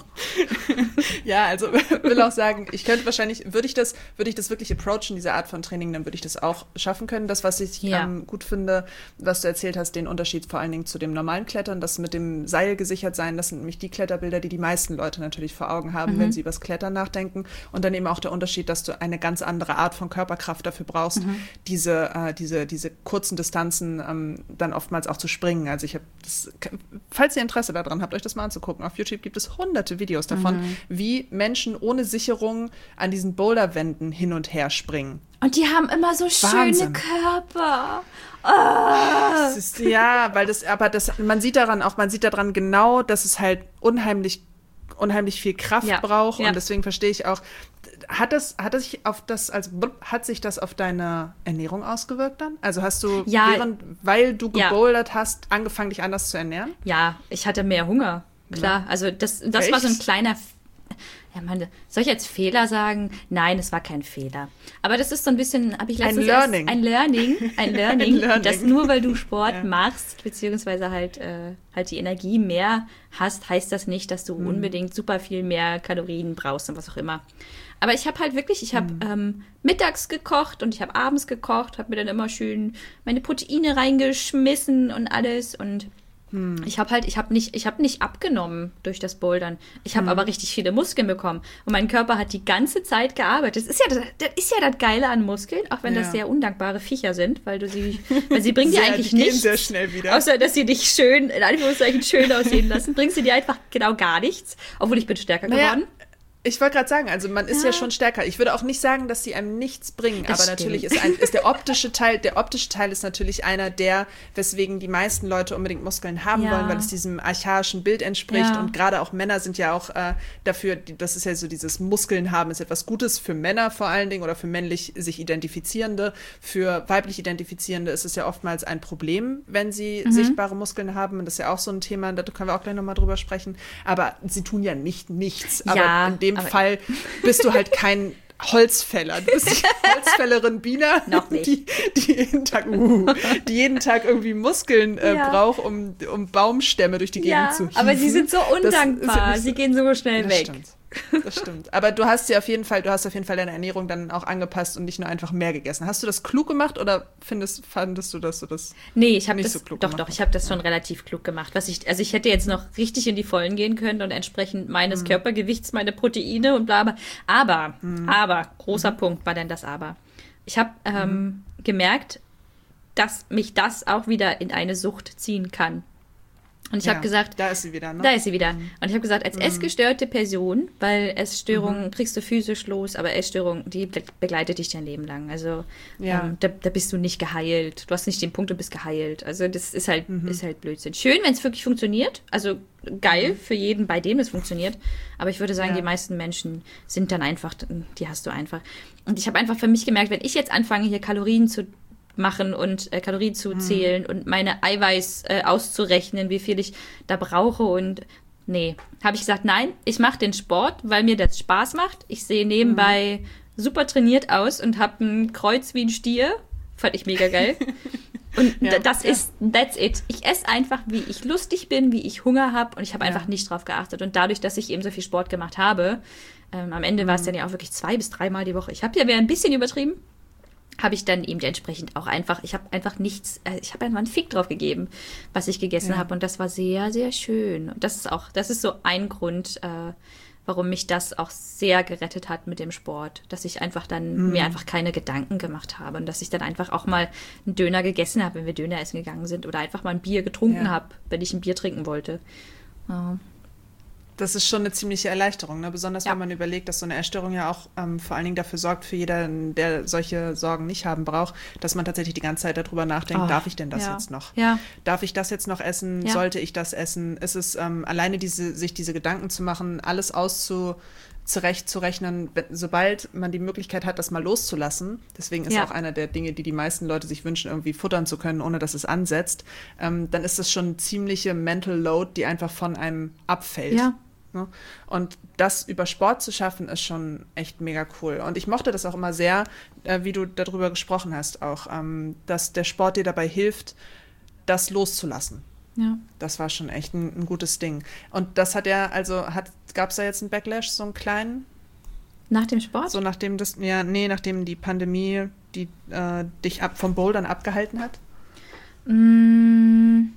Ja, also will auch sagen, ich könnte wahrscheinlich, würde ich das, würde ich das wirklich approachen, diese Art von Training, dann würde ich das auch schaffen können. Das, was ich Ja. ähm, gut finde, was du erzählt hast, hast den Unterschied vor allen Dingen zu dem normalen Klettern, das mit dem Seil gesichert sein, das sind nämlich die Kletterbilder, die die meisten Leute natürlich vor Augen haben, mhm. wenn sie über das Klettern nachdenken. Und dann eben auch der Unterschied, dass du eine ganz andere Art von Körperkraft dafür brauchst, mhm. diese, äh, diese, diese kurzen Distanzen ähm, dann oftmals auch zu springen. Also ich habe das, falls ihr Interesse daran habt, euch das mal anzugucken, auf YouTube gibt es hunderte Videos davon, mhm. wie Menschen ohne Sicherung an diesen Boulderwänden hin und her springen. Und die haben immer so Wahnsinn. schöne Körper. Oh. Das ist, ja, weil das, aber das, man sieht daran auch, man sieht daran genau, dass es halt unheimlich, unheimlich viel Kraft ja. braucht. Ja. Und deswegen verstehe ich auch, hat das, hat das sich auf das, also hat sich das auf deine Ernährung ausgewirkt dann? Also hast du, ja. während, weil du ja. gebouldert hast, angefangen, dich anders zu ernähren? Ja, ich hatte mehr Hunger. Klar, ja. also das, das war so ein kleiner. Ja, meine, soll ich jetzt Fehler sagen? Nein, es war kein Fehler. Aber das ist so ein bisschen, habe ich letztens ein Learning. Erst, ein Learning, ein Learning, ein Learning. dass nur weil du Sport ja. machst, beziehungsweise halt, äh, halt die Energie mehr hast, heißt das nicht, dass du mhm. unbedingt super viel mehr Kalorien brauchst und was auch immer. Aber ich habe halt wirklich, ich habe mhm. ähm, mittags gekocht und ich habe abends gekocht, habe mir dann immer schön meine Proteine reingeschmissen und alles und Ich habe halt, ich habe nicht, ich habe nicht abgenommen durch das Bouldern. Ich habe hm. aber richtig viele Muskeln bekommen. Und mein Körper hat die ganze Zeit gearbeitet. Das ist ja das, das ist ja das Geile an Muskeln, auch wenn ja. das sehr undankbare Viecher sind, weil du sie, weil sie bringen dir eigentlich die nichts. Sehr schnell wieder. Außer, dass sie dich schön, in Anführungszeichen, schön aussehen lassen, bringst sie dir einfach genau gar nichts. Obwohl ich bin stärker naja. geworden. Ich wollte gerade sagen, also man ist ja. ja schon stärker. Ich würde auch nicht sagen, dass sie einem nichts bringen, das aber stimmt. natürlich ist, ein, ist der optische Teil, der optische Teil ist natürlich einer der, weswegen die meisten Leute unbedingt Muskeln haben ja. wollen, weil es diesem archaischen Bild entspricht ja. und gerade auch Männer sind ja auch äh, dafür, das ist ja so dieses Muskeln haben ist etwas Gutes für Männer vor allen Dingen oder für männlich sich Identifizierende. Für weiblich Identifizierende ist es ja oftmals ein Problem, wenn sie mhm. sichtbare Muskeln haben und das ist ja auch so ein Thema, da können wir auch gleich nochmal drüber sprechen, aber sie tun ja nicht nichts, aber ja. in dem Fall bist du halt kein Holzfäller. Du bist die Holzfällerin Bina, Noch nicht. Die, die, jeden Tag, uh, die jeden Tag irgendwie Muskeln äh, ja. braucht, um, um Baumstämme durch die Gegend ja, zu hieven. aber sie sind so undankbar. Das, sie gehen so schnell das weg. Stimmt. Das stimmt. Aber du hast ja auf jeden Fall, du hast auf jeden Fall deine Ernährung dann auch angepasst und nicht nur einfach mehr gegessen. Hast du das klug gemacht oder findest, fandest du, dass du das nee, ich habe nicht das, so klug doch, gemacht doch, ich habe das schon relativ klug gemacht. Was ich, also ich hätte jetzt noch richtig in die Vollen gehen können und entsprechend meines mhm. Körpergewichts meine Proteine und bla bla. Aber, mhm. aber, großer mhm. Punkt war denn das Aber. Ich habe ähm, mhm. gemerkt, dass mich das auch wieder in eine Sucht ziehen kann. Und ich ja, habe gesagt, da ist sie wieder, ne? Da ist sie wieder. Mhm. Und ich habe gesagt, als mhm. essgestörte Person, weil Essstörungen mhm. kriegst du physisch los, aber Essstörung, die be- begleitet dich dein Leben lang. Also ja. ähm, da, da bist du nicht geheilt. Du hast nicht den Punkt, du bist geheilt. Also das ist halt, mhm. ist halt Blödsinn. Schön, wenn es wirklich funktioniert. Also geil mhm. für jeden, bei dem es funktioniert. Aber ich würde sagen, ja. die meisten Menschen sind dann einfach, die hast du einfach. Und ich habe einfach für mich gemerkt, wenn ich jetzt anfange, hier Kalorien zu machen und äh, Kalorien zu zählen mhm. und meine Eiweiß äh, auszurechnen, wie viel ich da brauche und nee, habe ich gesagt, nein, ich mache den Sport, weil mir das Spaß macht. Ich sehe nebenbei mhm. super trainiert aus und habe ein Kreuz wie ein Stier. Fand ich mega geil. Und ja, das ja. ist, that's it. Ich esse einfach, wie ich lustig bin, wie ich Hunger habe und ich habe ja. einfach nicht drauf geachtet. Und dadurch, dass ich eben so viel Sport gemacht habe, ähm, am Ende mhm. war es dann ja auch wirklich zwei bis dreimal die Woche. Ich habe ja wieder ein bisschen übertrieben. Habe ich dann eben entsprechend auch einfach, ich habe einfach nichts, äh, ich habe einfach einen Fick drauf gegeben, was ich gegessen ja. habe und das war sehr, sehr schön. Und das ist auch, das ist so ein Grund, äh, warum mich das auch sehr gerettet hat mit dem Sport, dass ich einfach dann mhm. mir einfach keine Gedanken gemacht habe und dass ich dann einfach auch mal einen Döner gegessen habe, wenn wir Döner essen gegangen sind oder einfach mal ein Bier getrunken ja. habe, wenn ich ein Bier trinken wollte. Ja. Das ist schon eine ziemliche Erleichterung, ne? Besonders ja. wenn man überlegt, dass so eine Essstörung ja auch ähm, vor allen Dingen dafür sorgt, für jeder, der solche Sorgen nicht haben braucht, dass man tatsächlich die ganze Zeit darüber nachdenkt, oh, darf ich denn das ja. jetzt noch? Ja. Darf ich das jetzt noch essen? Ja. Sollte ich das essen? Ist es ähm, alleine diese, sich diese Gedanken zu machen, alles auszu zurechtzurechnen, sobald man die Möglichkeit hat, das mal loszulassen. Deswegen ist ja. auch einer der Dinge, die die meisten Leute sich wünschen, irgendwie futtern zu können, ohne dass es ansetzt. Ähm, dann ist das schon eine ziemliche Mental Load, die einfach von einem abfällt. Ja. Und das über Sport zu schaffen, ist schon echt mega cool. Und ich mochte das auch immer sehr, äh, wie du darüber gesprochen hast, auch, ähm, dass der Sport dir dabei hilft, das loszulassen. Ja. Das war schon echt ein, ein gutes Ding. Und das hat ja, also hat, gab es da jetzt einen Backlash, so einen kleinen? Nach dem Sport? So nachdem das, ja, nee, nachdem die Pandemie die, äh, dich ab vom Bouldern abgehalten hat? Mm,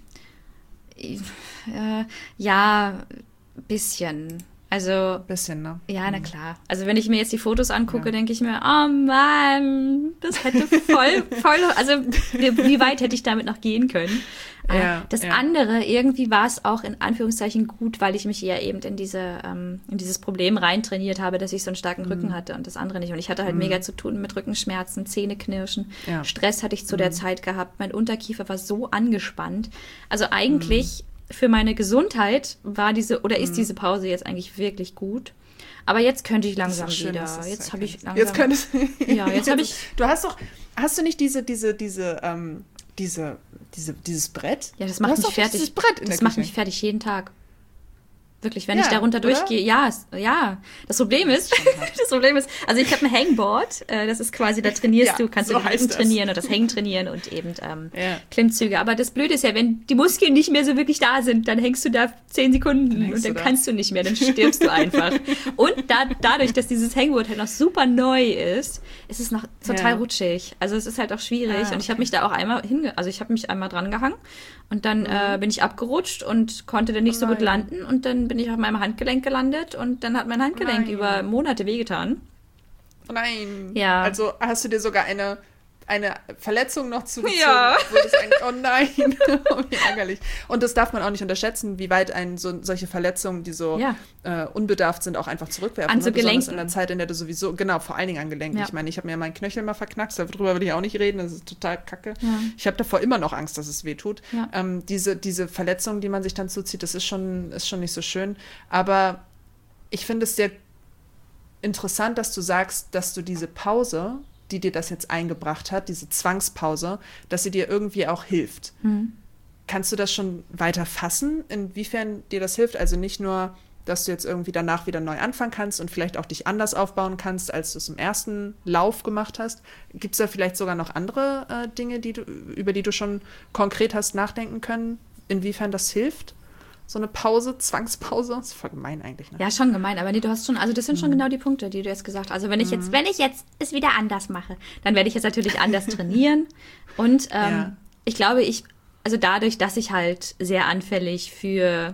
äh, ja, bisschen. Also, Bisschen, ne? ja, na klar. Also wenn ich mir jetzt die Fotos angucke, ja. denke ich mir, oh Mann, das hätte voll, voll, also wie weit hätte ich damit noch gehen können? Ja, das ja. andere, irgendwie war es auch in Anführungszeichen gut, weil ich mich ja eben in diese ähm, in dieses Problem reintrainiert habe, dass ich so einen starken mhm. Rücken hatte und das andere nicht. Und ich hatte halt mhm. mega zu tun mit Rückenschmerzen, Zähneknirschen. Ja. Stress hatte ich zu mhm. der Zeit gehabt. Mein Unterkiefer war so angespannt. Also eigentlich mhm. für meine Gesundheit war diese oder ist mhm. diese Pause jetzt eigentlich wirklich gut. Aber jetzt könnte ich langsam schön, wieder. Jetzt habe ich langsam. Jetzt könntest Ja, jetzt habe ich. Du hast doch, hast du nicht diese, diese, diese, ähm, diese, diese, dieses Brett? Ja, das macht mich fertig. Dieses Brett in das der macht Küche. mich fertig jeden Tag. Wirklich, wenn ja, ich darunter oder? durchgehe, ja, es, ja. Das Problem ist, das Problem ist, also ich habe ein Hangboard, äh, das ist quasi, da trainierst ja, du, kannst so du den Rücken das. trainieren und das Hängen trainieren und eben ähm, ja. Klimmzüge. Aber das Blöde ist ja, wenn die Muskeln nicht mehr so wirklich da sind, dann hängst du da zehn Sekunden dann und dann du kannst du nicht mehr, dann stirbst du einfach. Und da, dadurch, dass dieses Hangboard halt noch super neu ist, ist es noch total ja. rutschig. Also es ist halt auch schwierig ah, okay. und ich habe mich da auch einmal hinge, also ich habe mich einmal dran gehangen und dann mhm. äh, bin ich abgerutscht und konnte dann nicht oh so gut landen und dann bin ich auf meinem Handgelenk gelandet und dann hat mein Handgelenk Nein. über Monate wehgetan. Oh nein. Ja. Also hast du dir sogar eine, eine Verletzung noch zugezogen? Ja. obwohl das ein, oh nein. Oh, wie ärgerlich. Und das darf man auch nicht unterschätzen, wie weit einen so, solche Verletzungen, die so Ja. äh, unbedarft sind, auch einfach zurückwerfen. An so ne? Besonders Gelenken. in der Zeit, in der du sowieso, genau, vor allen Dingen an Gelenken. Ja. Ich meine, ich habe mir meinen Knöchel mal verknackst, darüber will ich auch nicht reden, das ist total kacke. Ja. Ich habe davor immer noch Angst, dass es weh tut. Ja. Ähm, diese, diese Verletzung, die man sich dann zuzieht, das ist schon, ist schon nicht so schön. Aber ich finde es sehr interessant, dass du sagst, dass du diese Pause, die dir das jetzt eingebracht hat, diese Zwangspause, dass sie dir irgendwie auch hilft. Mhm. Kannst du das schon weiter fassen, inwiefern dir das hilft? Also nicht nur, dass du jetzt irgendwie danach wieder neu anfangen kannst und vielleicht auch dich anders aufbauen kannst, als du es im ersten Lauf gemacht hast. Gibt es da vielleicht sogar noch andere äh, Dinge, die du, über die du schon konkret hast nachdenken können, inwiefern das hilft? So eine Pause, Zwangspause, das ist voll gemein eigentlich. Ne? Ja, schon gemein, aber nee, du hast schon, also das sind schon Mhm. genau die Punkte, die du jetzt gesagt hast. Also wenn ich jetzt, wenn ich jetzt es wieder anders mache, dann werde ich jetzt natürlich anders trainieren. Und ähm, Ja. ich glaube, ich, also dadurch, dass ich halt sehr anfällig für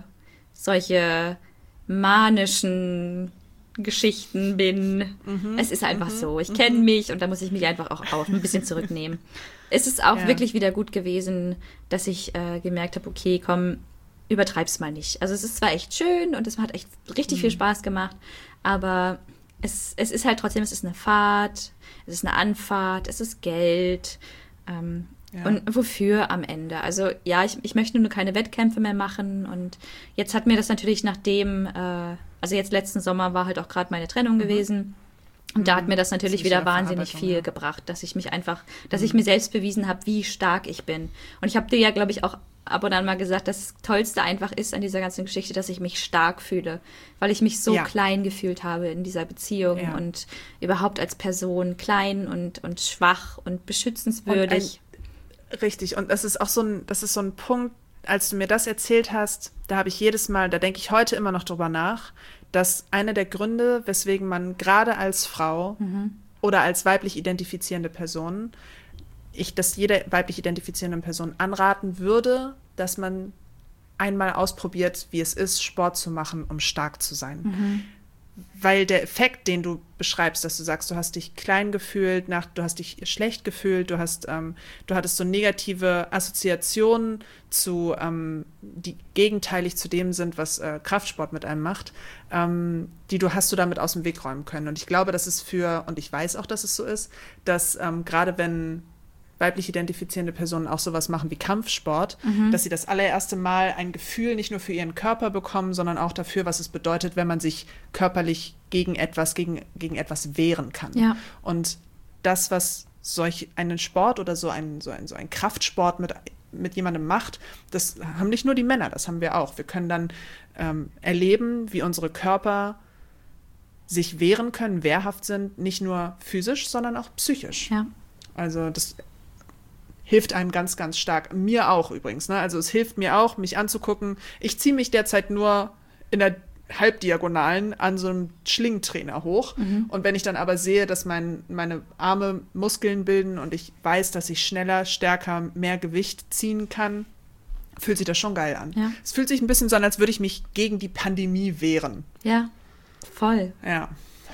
solche manischen Geschichten bin, Mhm. es ist einfach Mhm. so. Ich kenne mich und da muss ich mich einfach auch, auch ein bisschen zurücknehmen. Es ist auch Ja. wirklich wieder gut gewesen, dass ich äh, gemerkt habe, okay, komm, übertreib's mal nicht. Also es ist zwar echt schön und es hat echt richtig mhm. viel Spaß gemacht, aber es, es ist halt trotzdem, es ist eine Fahrt, es ist eine Anfahrt, es ist Geld. Ähm, Ja. Und wofür am Ende? Also ja, ich, ich möchte nur keine Wettkämpfe mehr machen und jetzt hat mir das natürlich nachdem, äh, also jetzt letzten Sommer war halt auch gerade meine Trennung mhm. gewesen. Und da hat mir das natürlich das wieder wahnsinnig viel ja. gebracht, dass ich mich einfach, dass mhm. ich mir selbst bewiesen habe, wie stark ich bin. Und ich habe dir ja, glaube ich, auch ab und an mal gesagt, dass das Tollste einfach ist an dieser ganzen Geschichte, dass ich mich stark fühle, weil ich mich so ja. klein gefühlt habe in dieser Beziehung ja. und überhaupt als Person klein und, und schwach und beschützenswürdig. Und ein, richtig, und das ist auch so ein, das ist so ein Punkt, als du mir das erzählt hast, da habe ich jedes Mal, da denke ich heute immer noch drüber nach, dass einer der Gründe, weswegen man gerade als Frau mhm. oder als weiblich identifizierende Person, ich das jeder weiblich identifizierenden Person anraten würde, dass man einmal ausprobiert, wie es ist, Sport zu machen, um stark zu sein. Mhm. Weil der Effekt, den du beschreibst, dass du sagst, du hast dich klein gefühlt, nach, du hast dich schlecht gefühlt, du hast, ähm, du hattest so negative Assoziationen zu, ähm, die gegenteilig zu dem sind, was äh, Kraftsport mit einem macht, ähm, die du hast du damit aus dem Weg räumen können. Und ich glaube, dass es für, und ich weiß auch, dass es so ist, dass ähm, gerade wenn weiblich identifizierende Personen auch sowas machen wie Kampfsport, mhm. dass sie das allererste Mal ein Gefühl nicht nur für ihren Körper bekommen, sondern auch dafür, was es bedeutet, wenn man sich körperlich gegen etwas, gegen, gegen etwas wehren kann. Ja. Und das, was solch einen Sport oder so ein, so ein, so ein Kraftsport mit, mit jemandem macht, das haben nicht nur die Männer, das haben wir auch. Wir können dann ähm, erleben, wie unsere Körper sich wehren können, wehrhaft sind, nicht nur physisch, sondern auch psychisch. Ja. Also das hilft einem ganz, ganz stark. Mir auch übrigens. Ne? Also es hilft mir auch, mich anzugucken. Ich ziehe mich derzeit nur in der Halbdiagonalen an so einem Schlingentrainer hoch. Mhm. Und wenn ich dann aber sehe, dass mein, meine Arme Muskeln bilden und ich weiß, dass ich schneller, stärker, mehr Gewicht ziehen kann, fühlt sich das schon geil an. Ja. Es fühlt sich ein bisschen so an, als würde ich mich gegen die Pandemie wehren. Ja, voll. Ja.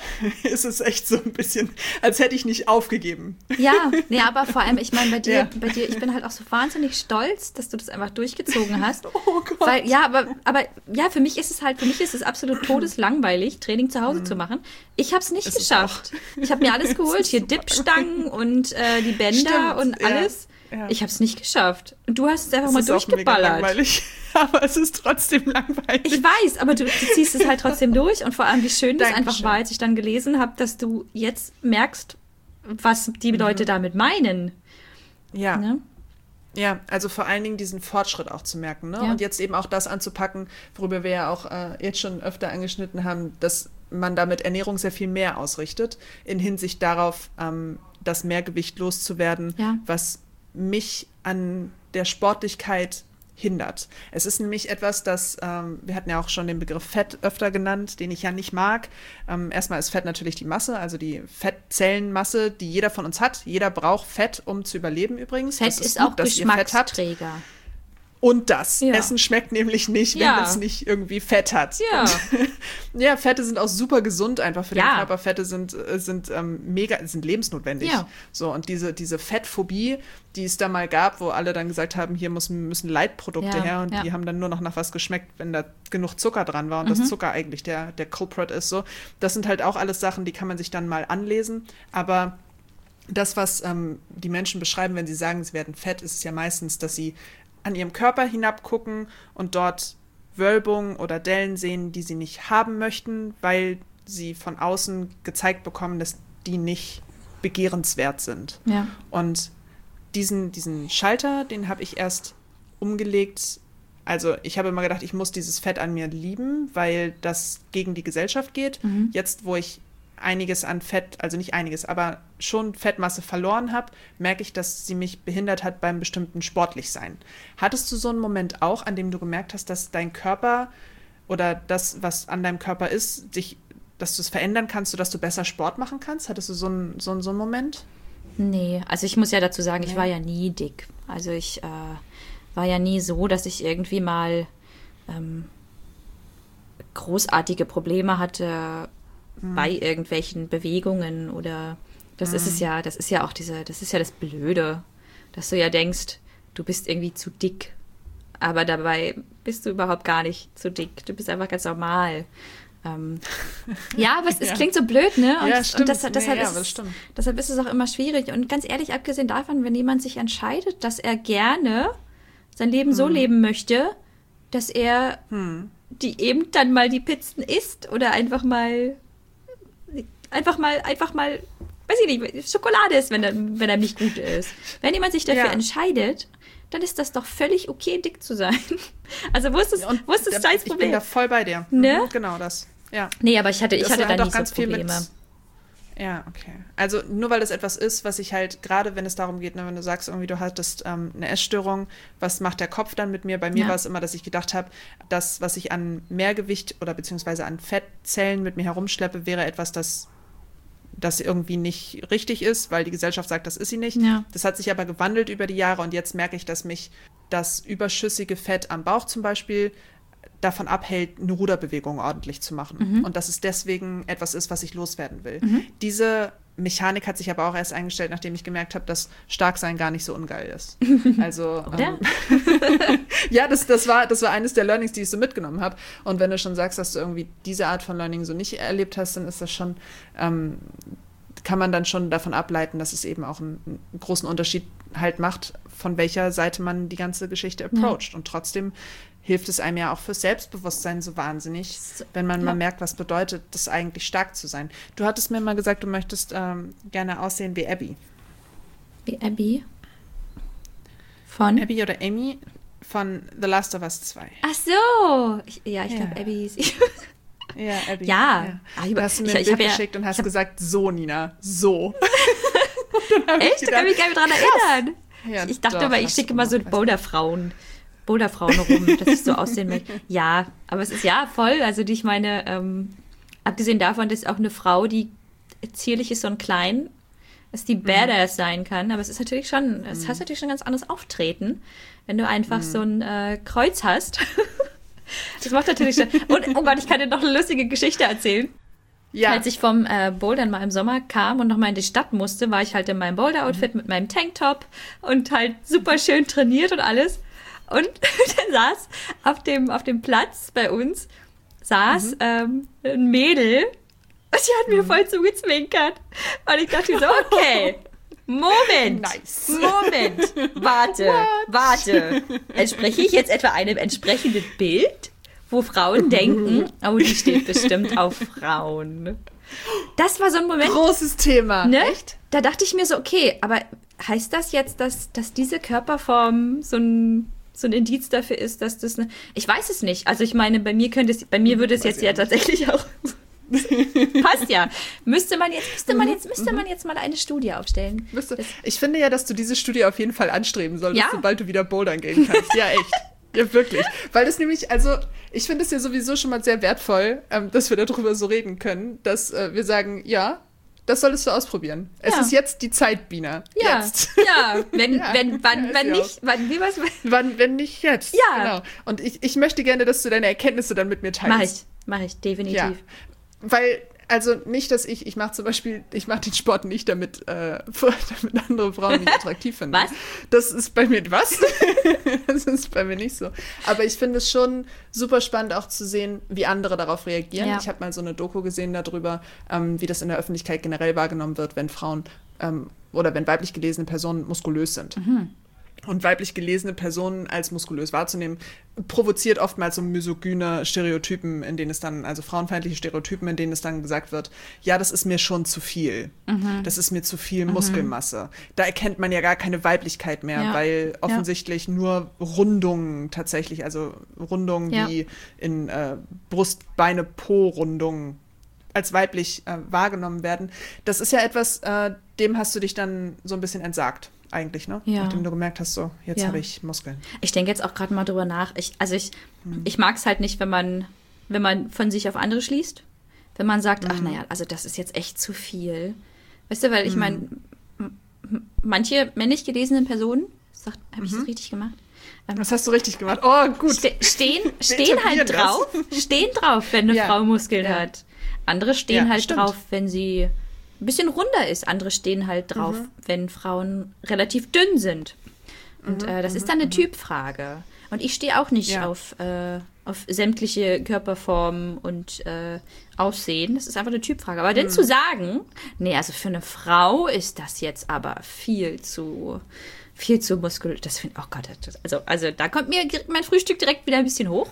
Es ist echt so ein bisschen, als hätte ich nicht aufgegeben. Ja, nee, aber vor allem, ich meine, bei dir, Ja. bei dir, ich bin halt auch so wahnsinnig stolz, dass du das einfach durchgezogen hast. Oh Gott. Weil, ja, aber, aber ja, für mich ist es halt, für mich ist es absolut todeslangweilig, Training zu Hause zu machen. Ich habe es nicht Ist es geschafft. Ich habe mir alles geholt, hier Dipstangen und äh, die Bänder Stimmt, und ja. alles. Ja. Ich habe es nicht geschafft. Und du hast es einfach Es mal ist auch mega durchgeballert. langweilig, aber es ist trotzdem langweilig. Ich weiß, aber du, du ziehst es halt trotzdem durch und vor allem, wie schön das Dankeschön. einfach war, als ich dann gelesen habe, dass du jetzt merkst, was die Leute damit meinen. Ja. Ne? Ja, also vor allen Dingen diesen Fortschritt auch zu merken, ne? Ja. Und jetzt eben auch das anzupacken, worüber wir ja auch äh, jetzt schon öfter angeschnitten haben, dass man damit Ernährung sehr viel mehr ausrichtet, in Hinsicht darauf, ähm, das Mehrgewicht loszuwerden, Ja. was mich an der Sportlichkeit hindert. Es ist nämlich etwas, das, ähm, wir hatten ja auch schon den Begriff Fett öfter genannt, den ich ja nicht mag. Ähm, erstmal ist Fett natürlich die Masse, also die Fettzellenmasse, die jeder von uns hat. Jeder braucht Fett, um zu überleben übrigens. Fett Das ist, gut, auch dass ihr Fett habt. Geschmacksträger. Und das. Ja. Essen schmeckt nämlich nicht, wenn Ja. es nicht irgendwie Fett hat. Ja. Und, ja, Fette sind auch super gesund einfach für Ja. den Körper. Fette sind, äh, sind ähm, mega, sind lebensnotwendig. Ja. So, und diese, diese Fettphobie, die es da mal gab, wo alle dann gesagt haben, hier müssen, müssen Leitprodukte Ja, her und ja. die haben dann nur noch nach was geschmeckt, wenn da genug Zucker dran war und Mhm. das Zucker eigentlich der, der Culprit ist. So. Das sind halt auch alles Sachen, die kann man sich dann mal anlesen. Aber das, was ähm, die Menschen beschreiben, wenn sie sagen, sie werden fett, ist es ja meistens, dass sie an ihrem Körper hinabgucken und dort Wölbungen oder Dellen sehen, die sie nicht haben möchten, weil sie von außen gezeigt bekommen, dass die nicht begehrenswert sind. Ja. Und diesen, diesen Schalter, den habe ich erst umgelegt. Also ich habe immer gedacht, ich muss dieses Fett an mir lieben, weil das gegen die Gesellschaft geht. Mhm. Jetzt, wo ich einiges an Fett, also nicht einiges, aber schon Fettmasse verloren habe, merke ich, dass sie mich behindert hat beim bestimmten Sportlichsein. Hattest du so einen Moment auch, an dem du gemerkt hast, dass dein Körper oder das, was an deinem Körper ist, sich, dass du es verändern kannst, sodass du besser Sport machen kannst? Hattest du so einen, so einen, so einen Moment? Nee, also ich muss ja dazu sagen, ich Nee. war ja nie dick. Also ich äh, war ja nie so, dass ich irgendwie mal ähm, großartige Probleme hatte bei irgendwelchen Bewegungen oder das ist es ja, das ist ja auch diese, das ist ja das Blöde, dass du ja denkst, du bist irgendwie zu dick, aber dabei bist du überhaupt gar nicht zu dick, du bist einfach ganz normal. Ähm, ja, aber es, es Ja. klingt so blöd, ne? Und, Ja, stimmt. und das, Nee, deshalb, ja, ist, aber das es- stimmt. deshalb ist es auch immer schwierig. Und ganz ehrlich, abgesehen davon, wenn jemand sich entscheidet, dass er gerne sein Leben so leben möchte, dass er die eben dann mal die Pizzen isst oder einfach mal einfach mal, einfach mal, weiß ich nicht, Schokolade ist, wenn er, wenn er nicht gut ist. Wenn jemand sich dafür Ja. entscheidet, dann ist das doch völlig okay, dick zu sein. Also wo ist das, wo ist das da- scheiß Ich bin Problem? da voll bei dir. Ne? Mhm, genau das. Ja. Nee, aber ich hatte, ich Das hatte hat da auch nie ganz so viel Probleme. mit. Ja, okay. Also nur weil das etwas ist, was ich halt, gerade wenn es darum geht, ne, wenn du sagst, irgendwie du hattest ähm, eine Essstörung, was macht der Kopf dann mit mir? Bei mir Ja. war es immer, dass ich gedacht habe, das, was ich an Mehrgewicht oder beziehungsweise an Fettzellen mit mir herumschleppe, wäre etwas, das, das irgendwie nicht richtig ist, weil die Gesellschaft sagt, das ist sie nicht. Ja. Das hat sich aber gewandelt über die Jahre und jetzt merke ich, dass mich das überschüssige Fett am Bauch zum Beispiel davon abhält, eine Ruderbewegung ordentlich zu machen. Mhm. Und dass es deswegen etwas ist, was ich loswerden will. Diese Mechanik hat sich aber auch erst eingestellt, nachdem ich gemerkt habe, dass Starksein gar nicht so ungeil ist. Also Oder? ähm, ja, das, das, war, das war eines der Learnings, die ich so mitgenommen habe. Und wenn du schon sagst, dass du irgendwie diese Art von Learning so nicht erlebt hast, dann ist das schon, ähm, kann man dann schon davon ableiten, dass es eben auch einen, einen großen Unterschied halt macht, von welcher Seite man die ganze Geschichte approacht. Und trotzdem hilft es einem ja auch fürs Selbstbewusstsein so wahnsinnig, wenn man Ja. mal merkt, was bedeutet, das eigentlich stark zu sein. Du hattest mir mal gesagt, du möchtest ähm, gerne aussehen wie Abby. Wie Abby? Von? Abby oder Amy von The Last of Us zwei. Ach so. Ich, ja, ich Ja. glaube, Abby ist. Ja, Abby. Ja. Ah, ich- Du hast mir ich- ein ich Bild hab ja- geschickt und ich hast hab- gesagt, so, Nina, so. Und dann hab ich Echt? Da kann ich mich gar nicht dran erinnern. Ja, ich dachte doch, aber, ich hast du schicke immer so gemacht, weiß Boulderfrauen Boulderfrauen rum, dass ich so aussehen möchte. Ja, aber es ist ja voll. Also die, ich meine, ähm, abgesehen davon, dass auch eine Frau, die zierlich ist und klein, dass die Badass sein kann. Aber es ist natürlich schon, es hast natürlich schon ein ganz anderes Auftreten, wenn du einfach mhm. so ein äh, Kreuz hast. Das macht natürlich schon. Und, oh Gott, ich kann dir noch eine lustige Geschichte erzählen. Ja. Als ich vom äh, Bouldern mal im Sommer kam und nochmal in die Stadt musste, war ich halt in meinem Boulder-Outfit mhm. mit meinem Tanktop und halt super schön trainiert und alles. Und dann saß auf dem, auf dem Platz bei uns, saß mhm. ähm, ein Mädel und die hat mir mhm. voll zugezwinkert. Und ich dachte so, okay, Moment, nice. Moment, warte, What? warte. Entspreche ich jetzt etwa einem entsprechenden Bild, wo Frauen denken, oh, die steht bestimmt auf Frauen. Das war so ein Moment. Großes Thema. Ne? Echt? Da dachte ich mir so, okay, aber heißt das jetzt, dass, dass diese Körperform so ein, so ein Indiz dafür ist, dass das eine. Ich weiß es nicht. Also ich meine, bei mir könnte es, bei mir würde es jetzt ja tatsächlich auch. Passt ja. Müsste man jetzt, müsste man jetzt, müsste man jetzt mal eine Studie aufstellen. Müsste. Ich finde ja, dass du diese Studie auf jeden Fall anstreben solltest, ja? sobald du wieder bouldern gehen kannst. Ja, echt. Ja, wirklich. Weil das nämlich, also, ich finde es ja sowieso schon mal sehr wertvoll, ähm, dass wir darüber so reden können, dass äh, wir sagen, ja, das solltest du ausprobieren. Es Ja. ist jetzt die Zeit, Bina. Ja, Jetzt. ja. Wenn, Ja. wenn, wann, Ja, wann ist ja nicht, wann, wie was? Wann, wenn nicht jetzt. Ja. Genau. Und ich, ich möchte gerne, dass du deine Erkenntnisse dann mit mir teilst. Mach ich, mach ich, definitiv. Ja. Weil, also nicht, dass ich, ich mache zum Beispiel, ich mache den Sport nicht, damit, äh, damit andere Frauen mich attraktiv finden. Was? Das ist bei mir, was? Das ist bei mir nicht so. Aber ich finde es schon super spannend auch zu sehen, wie andere darauf reagieren. Ja. Ich habe mal so eine Doku gesehen darüber, ähm, wie das in der Öffentlichkeit generell wahrgenommen wird, wenn Frauen ähm, oder wenn weiblich gelesene Personen muskulös sind. Mhm. Und weiblich gelesene Personen als muskulös wahrzunehmen, provoziert oftmals so misogyne Stereotypen, in denen es dann, also frauenfeindliche Stereotypen, in denen es dann gesagt wird, ja, das ist mir schon zu viel. Mhm. Das ist mir zu viel Muskelmasse. Da erkennt man ja gar keine Weiblichkeit mehr, Ja. weil offensichtlich ja. nur Rundungen tatsächlich, also Rundungen Ja. wie in äh, Brust, Beine, Po-Rundungen als weiblich äh, wahrgenommen werden. Das ist ja etwas, äh, dem hast du dich dann so ein bisschen entsagt. Eigentlich, ne? Ja. Nachdem du gemerkt hast, so, jetzt Ja. habe ich Muskeln. Ich denke jetzt auch gerade mal drüber nach. Ich, also ich, hm. ich mag es halt nicht, wenn man, wenn man von sich auf andere schließt. Wenn man sagt, ach naja, also das ist jetzt echt zu viel. Weißt du, weil ich meine, m- m- manche männlich gelesene Personen, habe ich das richtig gemacht? Ähm, Das hast du richtig gemacht. Oh, gut. Ste stehen Wir stehen halt etablieren das. drauf, stehen drauf, wenn eine Ja. Frau Muskeln Ja. hat. Andere stehen Ja, halt stimmt. drauf, wenn sie ein bisschen runder ist. Andere stehen halt drauf, Mhm. wenn Frauen relativ dünn sind. Und Mhm, äh, das mhm, ist dann eine mhm. Typfrage. Und ich stehe auch nicht Ja. auf, äh, auf sämtliche Körperformen und äh, Aussehen. Das ist einfach eine Typfrage. Aber Mhm. denn zu sagen, nee, also für eine Frau ist das jetzt aber viel zu viel zu muskulös. Das finde ich, oh Gott, das, also, also da kommt mir mein Frühstück direkt wieder ein bisschen hoch.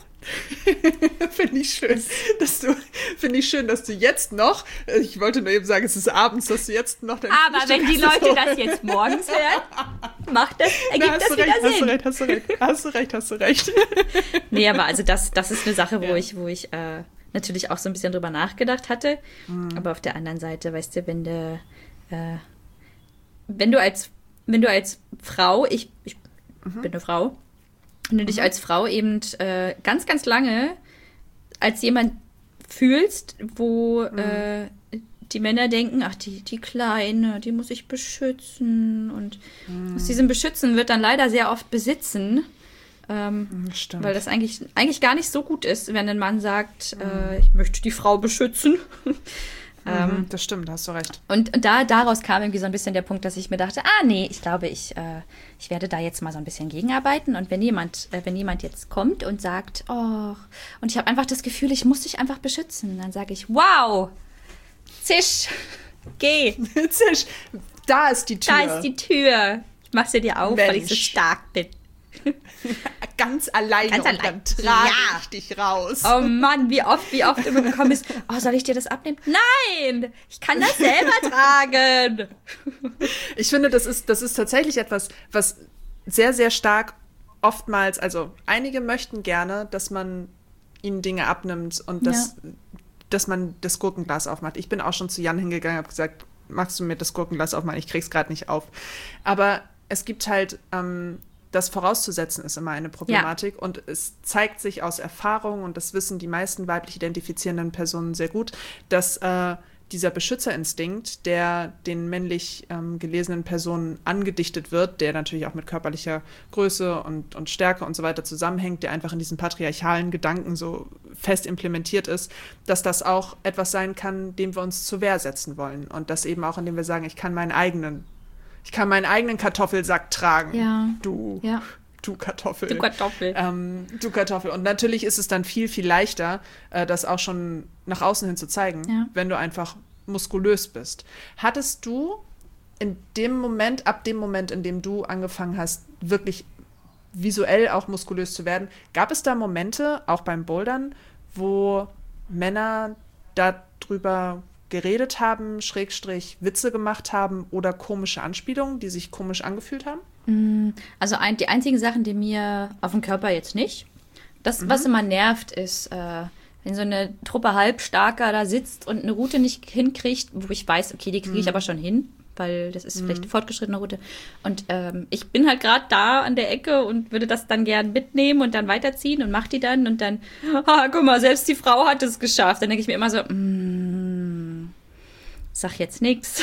Finde ich schön, dass du, finde ich schön, dass du jetzt noch, ich wollte nur eben sagen, es ist abends, dass du jetzt noch dein Aber Frühstück wenn die hast. Leute das jetzt morgens hören, macht das, Na, ergibt hast das du wieder recht, hast du Sinn. recht, hast du recht, hast du recht, hast du recht. Nee, aber also das, das ist eine Sache, wo Ja. ich, wo ich äh, natürlich auch so ein bisschen drüber nachgedacht hatte. Mhm. Aber auf der anderen Seite, weißt du, wenn du, äh, wenn du als, wenn du als Frau, ich, ich mhm. bin eine Frau, wenn du dich mhm. als Frau eben äh, ganz, ganz lange als jemand fühlst, wo mhm. äh, die Männer denken, ach, die, die Kleine, die muss ich beschützen. Und mhm. aus diesem Beschützen wird dann leider sehr oft besitzen. Ähm, Stimmt. weil das eigentlich, eigentlich gar nicht so gut ist, wenn ein Mann sagt, mhm. äh, ich möchte die Frau beschützen. Mhm, das stimmt, da hast du recht. Und, und da, daraus kam irgendwie so ein bisschen der Punkt, dass ich mir dachte, ah nee, ich glaube, ich, äh, ich werde da jetzt mal so ein bisschen gegenarbeiten. Und wenn jemand, äh, wenn jemand jetzt kommt und sagt, oh, und ich habe einfach das Gefühl, ich muss dich einfach beschützen, dann sage ich, wow, zisch, geh, Zisch, da ist die Tür. da ist die Tür. Ich mache sie dir auf, weil ich so Mensch. stark bin. Ganz alleine Ganz und allein. dann trage Ja. ich dich raus. Oh Mann, wie oft, wie oft immer gekommen ist, oh, soll ich dir das abnehmen? Nein, ich kann das selber tragen. Ich finde, das ist, das ist tatsächlich etwas, was sehr, sehr stark oftmals, also einige möchten gerne, dass man ihnen Dinge abnimmt und dass, Ja. dass man das Gurkenglas aufmacht. Ich bin auch schon zu Jan hingegangen und habe gesagt, magst du mir das Gurkenglas aufmachen? Ich krieg's gerade nicht auf. Aber es gibt halt ähm, das vorauszusetzen ist immer eine Problematik. Ja. Und es zeigt sich aus Erfahrung, und das wissen die meisten weiblich identifizierenden Personen sehr gut, dass äh, dieser Beschützerinstinkt, der den männlich ähm, gelesenen Personen angedichtet wird, der natürlich auch mit körperlicher Größe und, und Stärke und so weiter zusammenhängt, der einfach in diesen patriarchalen Gedanken so fest implementiert ist, dass das auch etwas sein kann, dem wir uns zur Wehr setzen wollen. Und das eben auch, indem wir sagen, ich kann meinen eigenen, ich kann meinen eigenen Kartoffelsack tragen. Ja. Du. Ja. Du Kartoffel. Du Kartoffel. Ähm, du Kartoffel. Und natürlich ist es dann viel, viel leichter, äh, das auch schon nach außen hin zu zeigen, ja. wenn du einfach muskulös bist. Hattest du in dem Moment, ab dem Moment, in dem du angefangen hast, wirklich visuell auch muskulös zu werden, gab es da Momente, auch beim Bouldern, wo Männer darüber geredet haben, Schrägstrich Witze gemacht haben oder komische Anspielungen, die sich komisch angefühlt haben? Also ein, die einzigen Sachen, die mir auf dem Körper jetzt nicht. Das, mhm. was immer nervt, ist, äh, wenn so eine Truppe Halbstarker da sitzt und eine Route nicht hinkriegt, wo ich weiß, okay, die kriege ich mhm. aber schon hin, weil das ist mhm. vielleicht eine fortgeschrittene Route. Und ähm, ich bin halt gerade da an der Ecke und würde das dann gern mitnehmen und dann weiterziehen und mache die dann und dann, ah, guck mal, selbst die Frau hat es geschafft. Dann denke ich mir immer so, mm, sag jetzt nichts.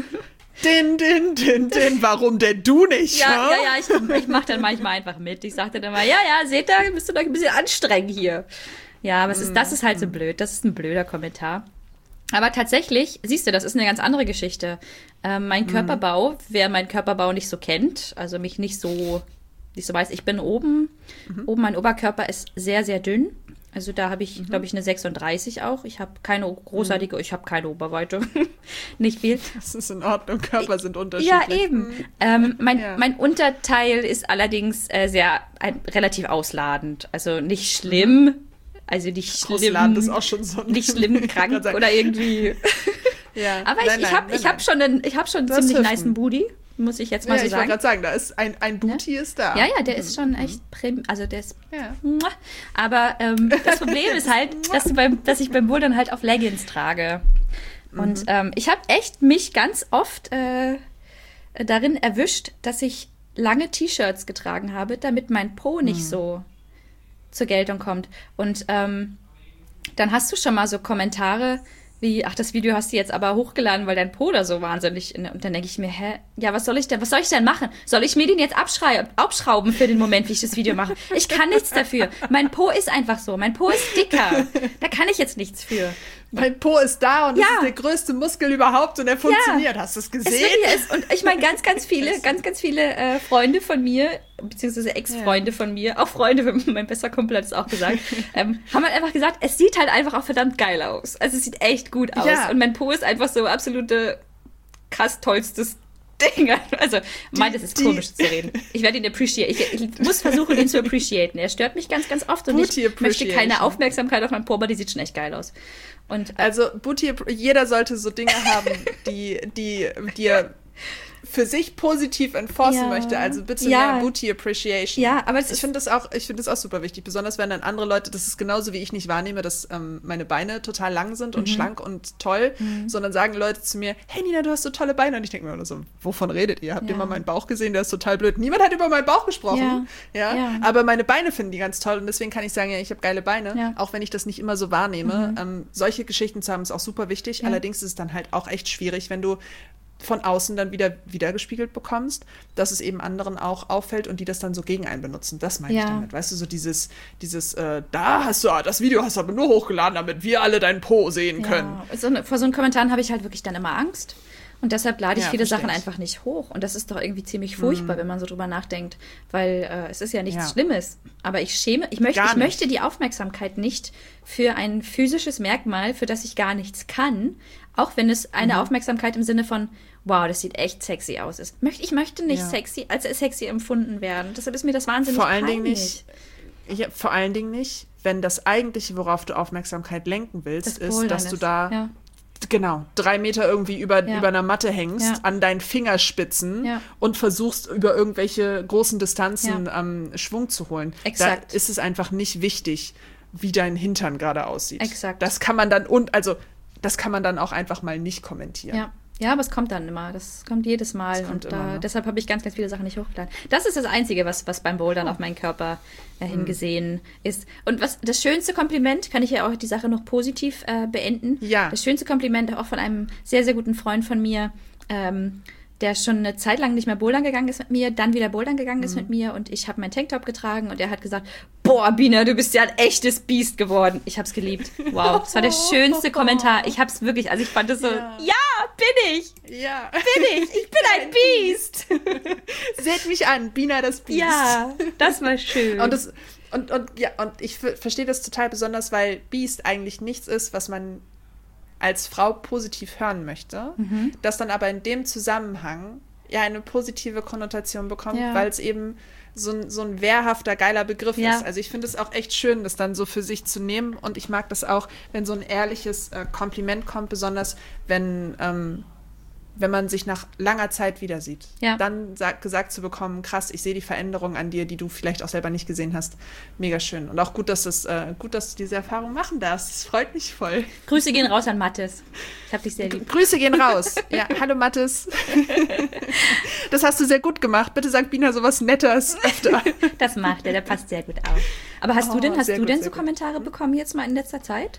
Din, din, din, din, warum denn du nicht? Ja, ha? ja, ja, ich, ich mache dann manchmal einfach mit. Ich sage dann immer, ja, ja, seht ihr, müsst ihr euch ein bisschen anstrengen hier. Ja, aber es ist, das ist halt so blöd. Das ist ein blöder Kommentar. Aber tatsächlich, siehst du, das ist eine ganz andere Geschichte. Ähm, mein Körperbau, wer meinen Körperbau nicht so kennt, also mich nicht so, nicht so weiß, ich bin oben, mhm. oben mein Oberkörper ist sehr, sehr dünn. Also da habe ich, mhm. glaube ich, eine sechsunddreißig auch. Ich habe keine großartige, ich habe keine Oberweite. Nicht viel. Das ist in Ordnung, Körper sind unterschiedlich. Ja, eben. Mhm. Ähm, mein, ja. mein Unterteil ist allerdings äh, sehr ein, relativ ausladend. Also nicht schlimm. Mhm. Also nicht schlimm. Ausladend ist auch schon so. Nicht schlimm krank oder irgendwie. Ja. Aber nein, ich, ich habe hab schon einen, ich hab schon einen ziemlich nicen Booty. Muss ich jetzt mal ja, so ich sagen. Ich wollte gerade sagen, da ist ein, ein Booty ja? ist da. Ja, ja, der ist schon echt prim, also der ist ja. Aber ähm, das Problem ist halt, dass, du beim, dass ich beim Bouldern halt auf Leggings trage. Und mhm. ähm, ich habe echt mich ganz oft äh, darin erwischt, dass ich lange T-Shirts getragen habe, damit mein Po nicht mhm. so zur Geltung kommt. Und ähm, dann hast du schon mal so Kommentare wie, ach, das Video hast du jetzt aber hochgeladen, weil dein Po da so wahnsinnig, und dann denke ich mir, hä, ja, was soll ich denn, was soll ich denn machen? Soll ich mir den jetzt abschrei- abschrauben für den Moment, wie ich das Video mache? Ich kann nichts dafür. Mein Po ist einfach so, mein Po ist dicker. Da kann ich jetzt nichts für. Mein Po ist da und ja. das ist der größte Muskel überhaupt und er funktioniert. Ja. Hast du es gesehen? Es ist, und ich meine, ganz, ganz viele, ganz, ganz viele äh, Freunde von mir, beziehungsweise Ex-Freunde ja. von mir, auch Freunde, mein bester Kumpel hat es auch gesagt, ähm, haben halt einfach gesagt, es sieht halt einfach auch verdammt geil aus. Also es sieht echt gut aus. Ja. Und mein Po ist einfach so absolute krass tollstes Ding. Also, meint, es ist die, komisch zu reden. Ich werde ihn appreciate. Ich, ich muss versuchen, ihn zu appreciaten. Er stört mich ganz, ganz oft und ich möchte keine Aufmerksamkeit auf meinen Po, aber die sieht schon echt geil aus. Und, äh, also, Booty, jeder sollte so Dinge haben, die, die dir für sich positiv enforcen ja. möchte, also bitte ja. mehr Booty Appreciation. Ja, aber ich finde das auch, ich finde das auch super wichtig, besonders wenn dann andere Leute, das ist genauso wie ich nicht wahrnehme, dass ähm, meine Beine total lang sind und mhm. schlank und toll, mhm. sondern sagen Leute zu mir, hey Nina, du hast so tolle Beine, und ich denke mir immer so, wovon redet ihr? Habt ja. ihr mal meinen Bauch gesehen? Der ist total blöd. Niemand hat über meinen Bauch gesprochen, ja, ja? ja. aber meine Beine finden die ganz toll und deswegen kann ich sagen, ja, ich habe geile Beine, ja. auch wenn ich das nicht immer so wahrnehme. Mhm. Ähm, solche Geschichten zu haben ist auch super wichtig, ja. allerdings ist es dann halt auch echt schwierig, wenn du von außen dann wieder wiedergespiegelt bekommst, dass es eben anderen auch auffällt und die das dann so gegen einen benutzen. Das meine ja. ich damit. Weißt du, so dieses, dieses äh, da hast du, das Video hast du aber nur hochgeladen, damit wir alle deinen Po sehen können. Ja. So, vor so einen Kommentaren habe ich halt wirklich dann immer Angst. Und deshalb lade ich ja, viele Sachen ich. einfach nicht hoch. Und das ist doch irgendwie ziemlich furchtbar, mhm. wenn man so drüber nachdenkt. Weil äh, es ist ja nichts ja. Schlimmes. Aber ich schäme, ich möchte, ich möchte die Aufmerksamkeit nicht für ein physisches Merkmal, für das ich gar nichts kann, auch wenn es eine mhm. Aufmerksamkeit im Sinne von, wow, das sieht echt sexy aus ist. Ich möchte nicht ja. sexy, als sexy empfunden werden. Deshalb ist mir das wahnsinnig vor allen peinlich. Dingen nicht, ja, vor allen Dingen nicht, wenn das Eigentliche, worauf du Aufmerksamkeit lenken willst, das ist, dass ist. du da ja. genau drei Meter irgendwie über, ja. über einer Matte hängst, ja. an deinen Fingerspitzen ja. und versuchst, über irgendwelche großen Distanzen ja. ähm, Schwung zu holen. Exakt. Da ist es einfach nicht wichtig, wie dein Hintern gerade aussieht. Exakt. Das kann man dann, und also das kann man dann auch einfach mal nicht kommentieren. Ja. Ja, aber es kommt dann immer. Das kommt jedes Mal. kommt Und immer, äh, ne? deshalb habe ich ganz, ganz viele Sachen nicht hochgeladen. Das ist das Einzige, was, was beim Bouldern auf meinen Körper äh, hingesehen ist. Und was das schönste Kompliment, kann ich ja auch die Sache noch positiv äh, beenden. Ja. Das schönste Kompliment auch von einem sehr, sehr guten Freund von mir, ähm, der schon eine Zeit lang nicht mehr bouldern gegangen ist mit mir, dann wieder bouldern gegangen ist mit mir und ich habe meinen Tanktop getragen und er hat gesagt, boah, Bina, du bist ja ein echtes Biest geworden. Ich habe es geliebt. Wow, das war der schönste Kommentar. Ich habe es wirklich, also ich fand es so, ja. ja, bin ich, Ja. bin ich, ich bin ein Biest. Seht mich an, Bina das Biest. Ja, das war schön. Und, das, und, und, ja, und ich f- verstehe das total besonders, weil Biest eigentlich nichts ist, was man als Frau positiv hören möchte, Mhm. das dann aber in dem Zusammenhang ja eine positive Konnotation bekommt, Ja. weil es eben so ein, so ein wehrhafter, geiler Begriff Ja. ist. Also ich finde es auch echt schön, das dann so für sich zu nehmen und ich mag das auch, wenn so ein ehrliches äh, Kompliment kommt, besonders wenn, ähm, wenn man sich nach langer Zeit wieder sieht. Ja. Dann sag, gesagt zu bekommen, krass, ich sehe die Veränderung an dir, die du vielleicht auch selber nicht gesehen hast. Mega schön. Und auch gut, dass, das, äh, gut, dass du diese Erfahrung machen darfst. Das freut mich voll. Grüße gehen raus an Mathis. Ich hab dich sehr lieb. Grüße gehen raus. Ja, hallo Mathis. Das hast du sehr gut gemacht. Bitte sag Bina sowas Nettes öfter. Das macht er, der passt sehr gut auf. Aber hast Oh, du denn, hast sehr du gut, denn sehr so gut. Kommentare bekommen jetzt mal in letzter Zeit?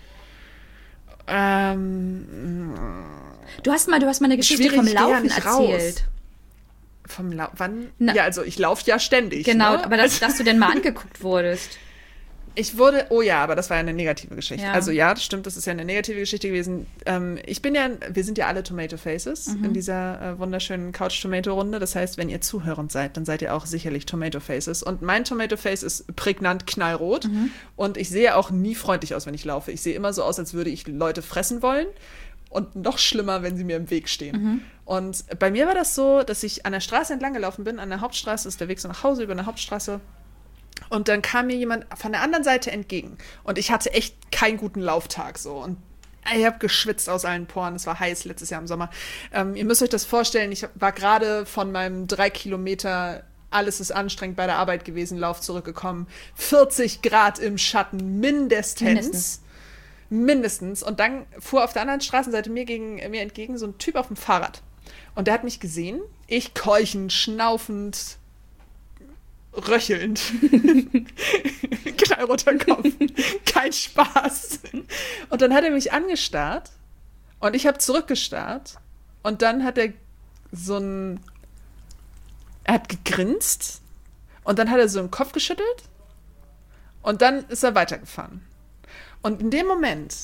Ähm, Du hast mal, du hast mal eine Geschichte Schwierig, vom ich geh ja Laufen nicht erzählt. raus. vom Lau wann? Na. Ja, also ich laufe ja ständig. Genau, ne? aber dass, dass du denn mal angeguckt wurdest. Ich wurde, oh ja, aber das war ja eine negative Geschichte. Ja. Also ja, das stimmt, das ist ja eine negative Geschichte gewesen. Ähm, ich bin ja, wir sind ja alle Tomato Faces Mhm. in dieser äh, wunderschönen Couch-Tomato-Runde. Das heißt, wenn ihr zuhörend seid, dann seid ihr auch sicherlich Tomato Faces. Und mein Tomato Face ist prägnant knallrot. Mhm. Und ich sehe auch nie freundlich aus, wenn ich laufe. Ich sehe immer so aus, als würde ich Leute fressen wollen. Und noch schlimmer, wenn sie mir im Weg stehen. Mhm. Und bei mir war das so, dass ich an der Straße entlang gelaufen bin. An der Hauptstraße ist der Weg so nach Hause über eine Hauptstraße. Und dann kam mir jemand von der anderen Seite entgegen. Und ich hatte echt keinen guten Lauftag so. Und ich habe geschwitzt aus allen Poren. Es war heiß letztes Jahr im Sommer. Ähm, ihr müsst euch das vorstellen, ich war gerade von meinem drei Kilometer alles ist anstrengend bei der Arbeit gewesen, Lauf zurückgekommen. vierzig Grad im Schatten, mindestens. Mindestens. Mindestens. Und dann fuhr auf der anderen Straßenseite mir, gegen, mir entgegen so ein Typ auf dem Fahrrad. Und der hat mich gesehen. Ich keuchend, schnaufend, röchelnd. Knallroter Kopf. Kein Spaß. Und dann hat er mich angestarrt und ich habe zurückgestarrt und dann hat er so ein er hat gegrinst und dann hat er so den Kopf geschüttelt und dann ist er weitergefahren. Und in dem Moment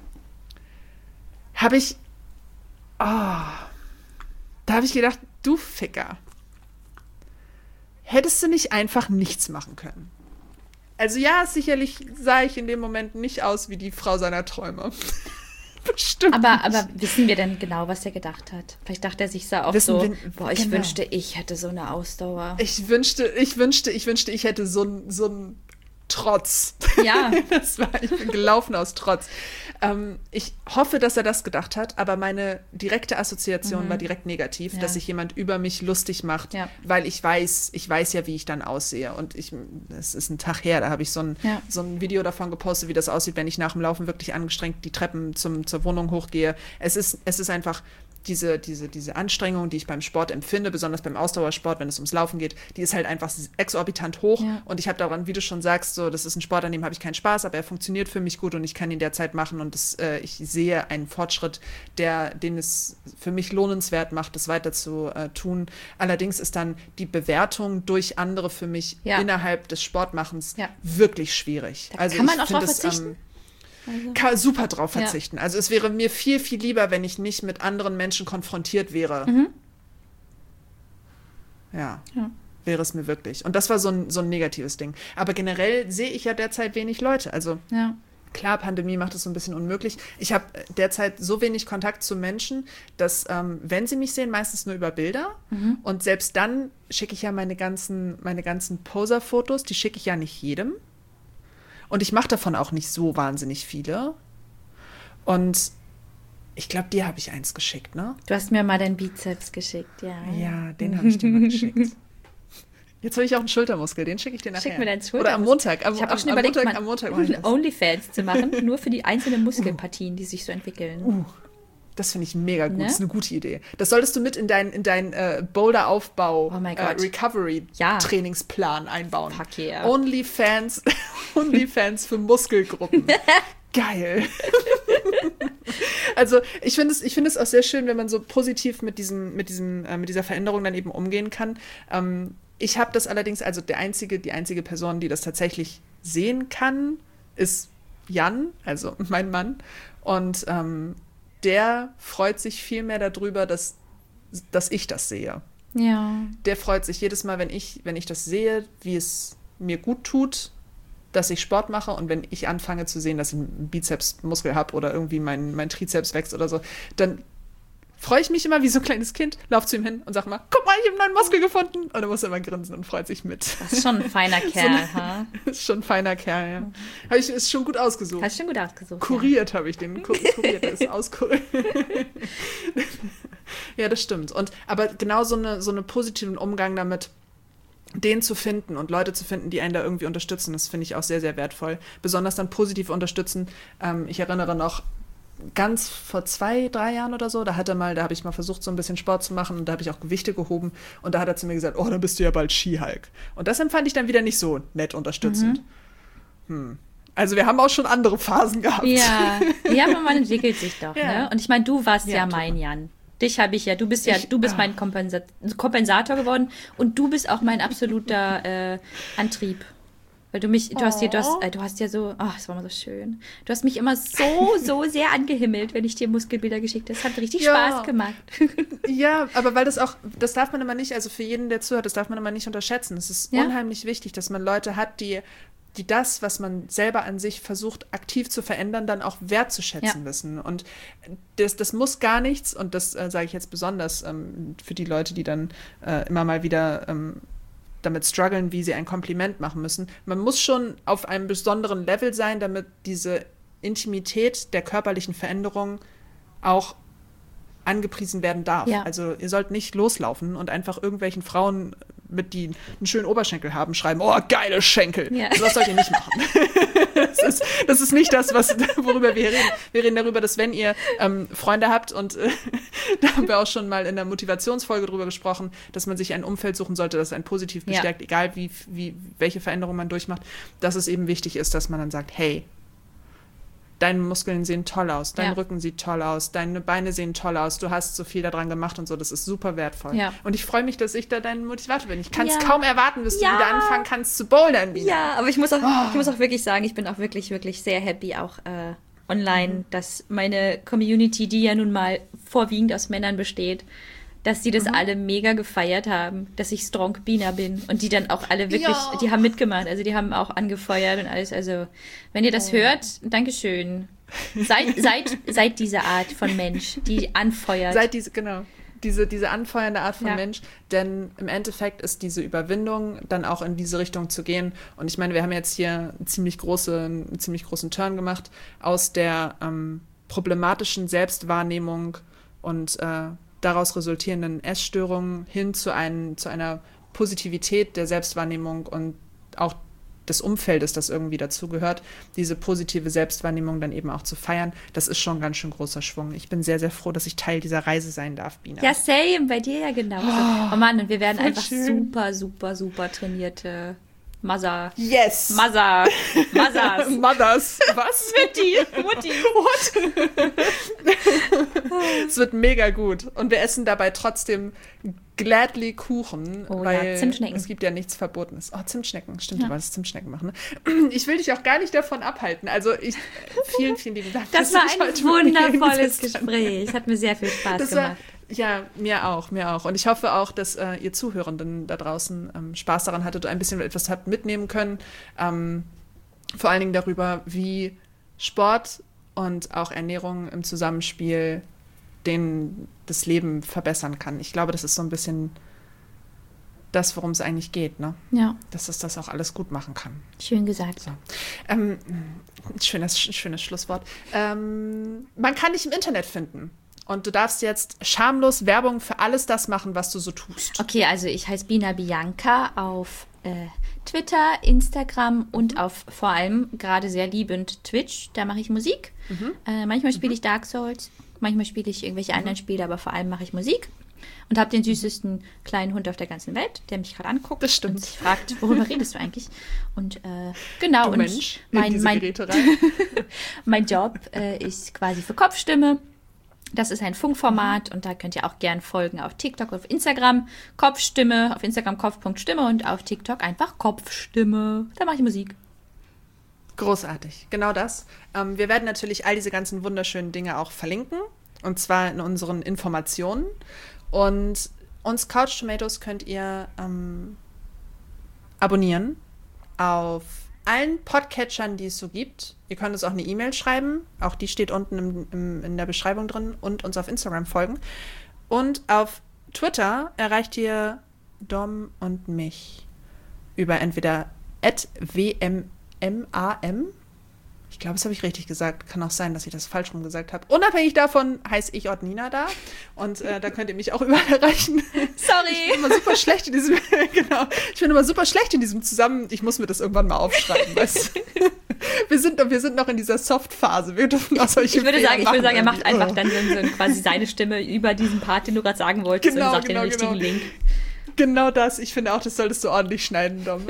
habe ich oh, da habe ich gedacht, du Ficker. Hättest du nicht einfach nichts machen können? Also ja, sicherlich sah ich in dem Moment nicht aus wie die Frau seiner Träume. Bestimmt Aber, nicht. aber wissen wir denn genau, was er gedacht hat? Vielleicht dachte er sich so auch Wissen so, wir- boah, ich genau. wünschte, ich hätte so eine Ausdauer. Ich wünschte, ich wünschte, ich wünschte, ich hätte so ein so ein Trotz. Ja. Das war, ich bin gelaufen aus Trotz. Ähm, ich hoffe, dass er das gedacht hat, aber meine direkte Assoziation war direkt negativ, Ja. dass sich jemand über mich lustig macht, Ja. weil ich weiß, ich weiß ja, wie ich dann aussehe. Und ich, es ist ein Tag her, da habe ich so ein, Ja. so ein Video davon gepostet, wie das aussieht, wenn ich nach dem Laufen wirklich angestrengt die Treppen zum, zur Wohnung hochgehe. Es ist, es ist einfach diese, diese, diese Anstrengung, die ich beim Sport empfinde, besonders beim Ausdauersport, wenn es ums Laufen geht, die ist halt einfach exorbitant hoch. Ja. Und ich habe daran, wie du schon sagst, so, das ist ein Sport, an dem habe ich keinen Spaß, aber er funktioniert für mich gut und ich kann ihn derzeit machen und das, äh, ich sehe einen Fortschritt, der, den es für mich lohnenswert macht, das weiter zu äh, tun. Allerdings ist dann die Bewertung durch andere für mich Ja. innerhalb des Sportmachens Ja. wirklich schwierig. Da kann man auch finde drauf es, verzichten? ähm, kann super drauf Ja. verzichten. Also es wäre mir viel, viel lieber, wenn ich nicht mit anderen Menschen konfrontiert wäre. Mhm. Ja. Ja. Wäre es mir wirklich. Und das war so ein, so ein negatives Ding. Aber generell sehe ich ja derzeit wenig Leute. Also Ja. klar, Pandemie macht es so ein bisschen unmöglich. Ich habe derzeit so wenig Kontakt zu Menschen, dass, ähm, wenn sie mich sehen, meistens nur über Bilder. Mhm. Und selbst dann schicke ich ja meine ganzen, meine ganzen Poser-Fotos, die schicke ich ja nicht jedem. Und ich mache davon auch nicht so wahnsinnig viele. Und ich glaube, dir habe ich eins geschickt, ne? Du hast mir mal deinen Bizeps geschickt, ja. Ja, den habe ich dir mal geschickt. Jetzt habe ich auch einen Schultermuskel, den schicke ich dir nachher. Schick mir deinen Schultermuskel. Oder am Montag. Am, Ich habe auch am, schon am überlegt, Montag, mal am Montag mache ich das. OnlyFans zu machen, nur für die einzelnen Muskelpartien, die sich so entwickeln. Das finde ich mega gut. Ne? Das ist eine gute Idee. Das solltest du mit in deinen in dein, äh, Boulder-Aufbau Oh mein äh, Gott. Recovery-Trainingsplan einbauen. Fuck yeah. Onlyfans, Onlyfans für Muskelgruppen. Geil. Also ich finde es, ich finde es auch sehr schön, wenn man so positiv mit diesem, mit diesem, äh, mit dieser Veränderung dann eben umgehen kann. Ähm, ich habe das allerdings, also der einzige, die einzige Person, die das tatsächlich sehen kann, ist Jan, also mein Mann. Und ähm, der freut sich viel mehr darüber, dass, dass ich das sehe. Ja. Der freut sich jedes Mal, wenn ich, wenn ich das sehe, wie es mir gut tut, dass ich Sport mache und wenn ich anfange zu sehen, dass ich einen Bizepsmuskel habe oder irgendwie mein, mein Trizeps wächst oder so, dann freue ich mich immer wie so ein kleines Kind, laufe zu ihm hin und sage mal, guck mal, ich habe einen neuen Muskel gefunden. Und dann muss er immer grinsen und freut sich mit. Das ist schon ein feiner Kerl, so ha? Ist schon ein feiner Kerl, ja. Habe ich, ist schon gut ausgesucht. Hast du schon gut ausgesucht. Kuriert habe ich den. Kur kuriert, der ist auskuriert. Ja, das stimmt. Und, aber genau so, eine, so einen positiven Umgang damit, den zu finden und Leute zu finden, die einen da irgendwie unterstützen, das finde ich auch sehr, sehr wertvoll. Besonders dann positiv unterstützen. Ähm, ich erinnere noch, ganz vor zwei, drei Jahren oder so, da hat er mal, da habe ich mal versucht, so ein bisschen Sport zu machen und da habe ich auch Gewichte gehoben und da hat er zu mir gesagt, oh, dann bist du ja bald Ski-Hulk. Und das empfand ich dann wieder nicht so nett unterstützend. Mhm. Hm. Also wir haben auch schon andere Phasen gehabt. Ja, ja, aber man entwickelt sich doch, Ja. ne? Und ich meine, du warst ja, Ja, mein Jan. Dich habe ich ja, du bist ja, Ich- du bist ah. mein Kompensa Kompensator geworden und du bist auch mein absoluter äh, Antrieb. Weil du mich, du hast dir, du hast, äh, du hast ja so, ach, das war immer so schön. Du hast mich immer so, so sehr angehimmelt, wenn ich dir Muskelbilder geschickt habe. Das hat richtig Ja. Spaß gemacht. Ja, aber weil das auch, das darf man immer nicht, also für jeden, der zuhört, das darf man immer nicht unterschätzen. Es ist Ja. unheimlich wichtig, dass man Leute hat, die, die das, was man selber an sich versucht, aktiv zu verändern, dann auch wertzuschätzen Ja. wissen. Und das, das muss gar nichts, und das äh, sage ich jetzt besonders ähm, für die Leute, die dann äh, immer mal wieder ähm, damit strugglen, wie sie ein Kompliment machen müssen. Man muss schon auf einem besonderen Level sein, damit diese Intimität der körperlichen Veränderung auch angepriesen werden darf. Ja. Also ihr sollt nicht loslaufen und einfach irgendwelchen Frauen, mit die einen schönen Oberschenkel haben, schreiben, oh, geile Schenkel. Ja. So was sollt ihr nicht machen. das, ist, das ist nicht das, was, worüber wir reden. Wir reden darüber, dass wenn ihr ähm, Freunde habt, und äh, da haben wir auch schon mal in der Motivationsfolge drüber gesprochen, dass man sich ein Umfeld suchen sollte, das einen positiv Ja. bestärkt, egal wie, wie, welche Veränderung man durchmacht, dass es eben wichtig ist, dass man dann sagt, hey, deine Muskeln sehen toll aus, dein Ja. Rücken sieht toll aus, deine Beine sehen toll aus, du hast so viel daran gemacht und so, das ist super wertvoll. Ja. Und ich freue mich, dass ich da dein Motivator bin. Ich kann es Ja. kaum erwarten, bis Ja. du wieder anfangen kannst zu bouldern wieder. Ja, aber ich muss auch, Oh. ich muss auch wirklich sagen, ich bin auch wirklich, wirklich sehr happy, auch äh, online, Mhm. dass meine Community, die ja nun mal vorwiegend aus Männern besteht, dass die das Mhm. alle mega gefeiert haben, dass ich Strong Bina bin und die dann auch alle wirklich, Ja. die haben mitgemacht, also die haben auch angefeuert und alles, also wenn ihr das Oh. hört, Dankeschön. Seid, seid, seid diese Art von Mensch, die anfeuert. Seid diese, genau, diese, diese anfeuernde Art von Ja. Mensch, denn im Endeffekt ist diese Überwindung, dann auch in diese Richtung zu gehen. Und ich meine, wir haben jetzt hier einen ziemlich, große, einen ziemlich großen Turn gemacht aus der ähm, problematischen Selbstwahrnehmung und äh, daraus resultierenden Essstörungen hin zu, ein, zu einer Positivität der Selbstwahrnehmung und auch des Umfeldes, das irgendwie dazugehört, diese positive Selbstwahrnehmung dann eben auch zu feiern, das ist schon ein ganz schön großer Schwung. Ich bin sehr, sehr froh, dass ich Teil dieser Reise sein darf, Bina. Ja, same, bei dir ja genauso. Oh, Mann, und wir werden voll einfach schön. super, super, super trainierte Mother. Yes! Mother. Mothers. Mothers. Was? Mutti. Mutti. Es wird mega gut. Und wir essen dabei trotzdem gladly Kuchen, Oh ja, weil Zimtschnecken. es gibt ja nichts Verbotenes. Oh, Zimtschnecken. Stimmt, Ja. du wolltest Zimtschnecken machen. Ne? Ich will dich auch gar nicht davon abhalten. Also ich, vielen, vielen lieben Dank. Das dass war du dich ein heute mit mir wundervolles hingesetzt hast. Gespräch. Hat mir sehr viel Spaß Das war, gemacht. ja, mir auch, mir auch. Und ich hoffe auch, dass äh, ihr Zuhörenden da draußen ähm, Spaß daran hattet und ein bisschen etwas habt mitnehmen können. Ähm, vor allen Dingen darüber, wie Sport und auch Ernährung im Zusammenspiel den, das Leben verbessern kann. Ich glaube, das ist so ein bisschen das, worum es eigentlich geht, ne? Ja, Dass es das auch alles gut machen kann. schön gesagt. So. Ähm, schönes, schönes Schlusswort. Ähm, man kann dich im Internet finden. Und du darfst jetzt schamlos Werbung für alles das machen, was du so tust. Okay, also ich heiße Bina Bianca auf äh, Twitter, Instagram und auf vor allem gerade sehr liebend Twitch. Da mache ich Musik. Äh, manchmal spiele ich Dark Souls. Manchmal spiele ich irgendwelche anderen Spiele, aber vor allem mache ich Musik. Und habe den süßesten kleinen Hund auf der ganzen Welt, der mich gerade anguckt. Das stimmt. Und sich fragt, worüber redest du eigentlich? Und äh, genau. Du und Mensch, mein, in diese mein, Geräte rein. mein Job äh, ist quasi für Kopfstimme. Das ist ein Funkformat und da könnt ihr auch gern folgen auf TikTok, auf Instagram Kopfstimme, auf Instagram kopf.stimme und auf TikTok einfach Kopfstimme. Da mache ich Musik. Großartig, genau das. Ähm, wir werden natürlich all diese ganzen wunderschönen Dinge auch verlinken, und zwar in unseren Informationen. Und uns Couch Tomatoes könnt ihr ähm, abonnieren auf allen Podcatchern, die es so gibt. Ihr könnt uns auch eine E-Mail schreiben, auch die steht unten im, im, in der Beschreibung drin, und uns auf Instagram folgen. Und auf Twitter erreicht ihr Dom und mich über entweder at w m m a m. Ich glaube, das habe ich richtig gesagt. Kann auch sein, dass ich das falsch rum gesagt habe. Unabhängig davon heiße ich Ordnina da. Und äh, da könnt ihr mich auch überall erreichen. Sorry. Ich bin immer super schlecht in diesem, genau. Ich bin immer super schlecht in diesem Zusammen. Ich muss mir das irgendwann mal aufschreiben. Weißt? wir, sind, wir sind noch in dieser Soft-Phase. Wir dürfen auch solche Ich würde Fehler sagen, ich würde sagen, er machen macht einfach irgendwie. dann so, so quasi seine Stimme über diesen Part, den du gerade sagen wolltest, Genau, und sagt genau, den richtigen genau. Link. Genau das. Ich finde auch, das solltest du ordentlich schneiden, Dom.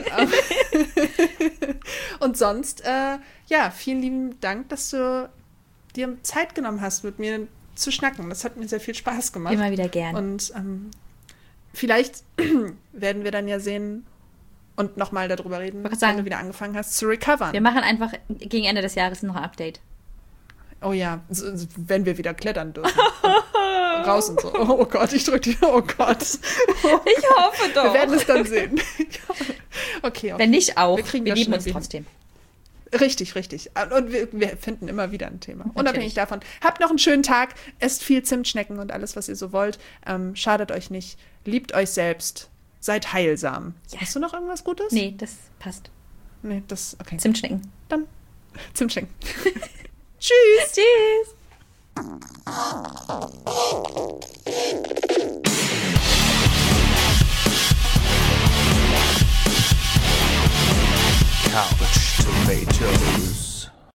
Und sonst, äh, ja, vielen lieben Dank, dass du dir Zeit genommen hast, mit mir zu schnacken. Das hat mir sehr viel Spaß gemacht. Immer wieder gern. Und ähm, vielleicht werden wir dann ja sehen und nochmal darüber reden, wollte wenn sagen, du wieder angefangen hast zu recovern. Wir machen einfach gegen Ende des Jahres noch ein Update. Oh ja, so, so, wenn wir wieder klettern dürfen. Und raus und so. Oh Gott, ich drücke die. Oh Gott. Ich hoffe doch. Wir werden es dann sehen. Okay, okay. Wenn nicht auch, Wir kriegen wir das lieben schon uns irgendwie trotzdem. Richtig, richtig. Und wir, wir finden immer wieder ein Thema. Natürlich. Unabhängig davon. Habt noch einen schönen Tag. Esst viel Zimtschnecken und alles, was ihr so wollt. Ähm, schadet euch nicht. Liebt euch selbst. Seid heilsam. Ja. Hast du noch irgendwas Gutes? Nee, das passt. Nee, das, okay. Zimtschnecken. Dann Zimtschnecken. Tschüss. Tschüss.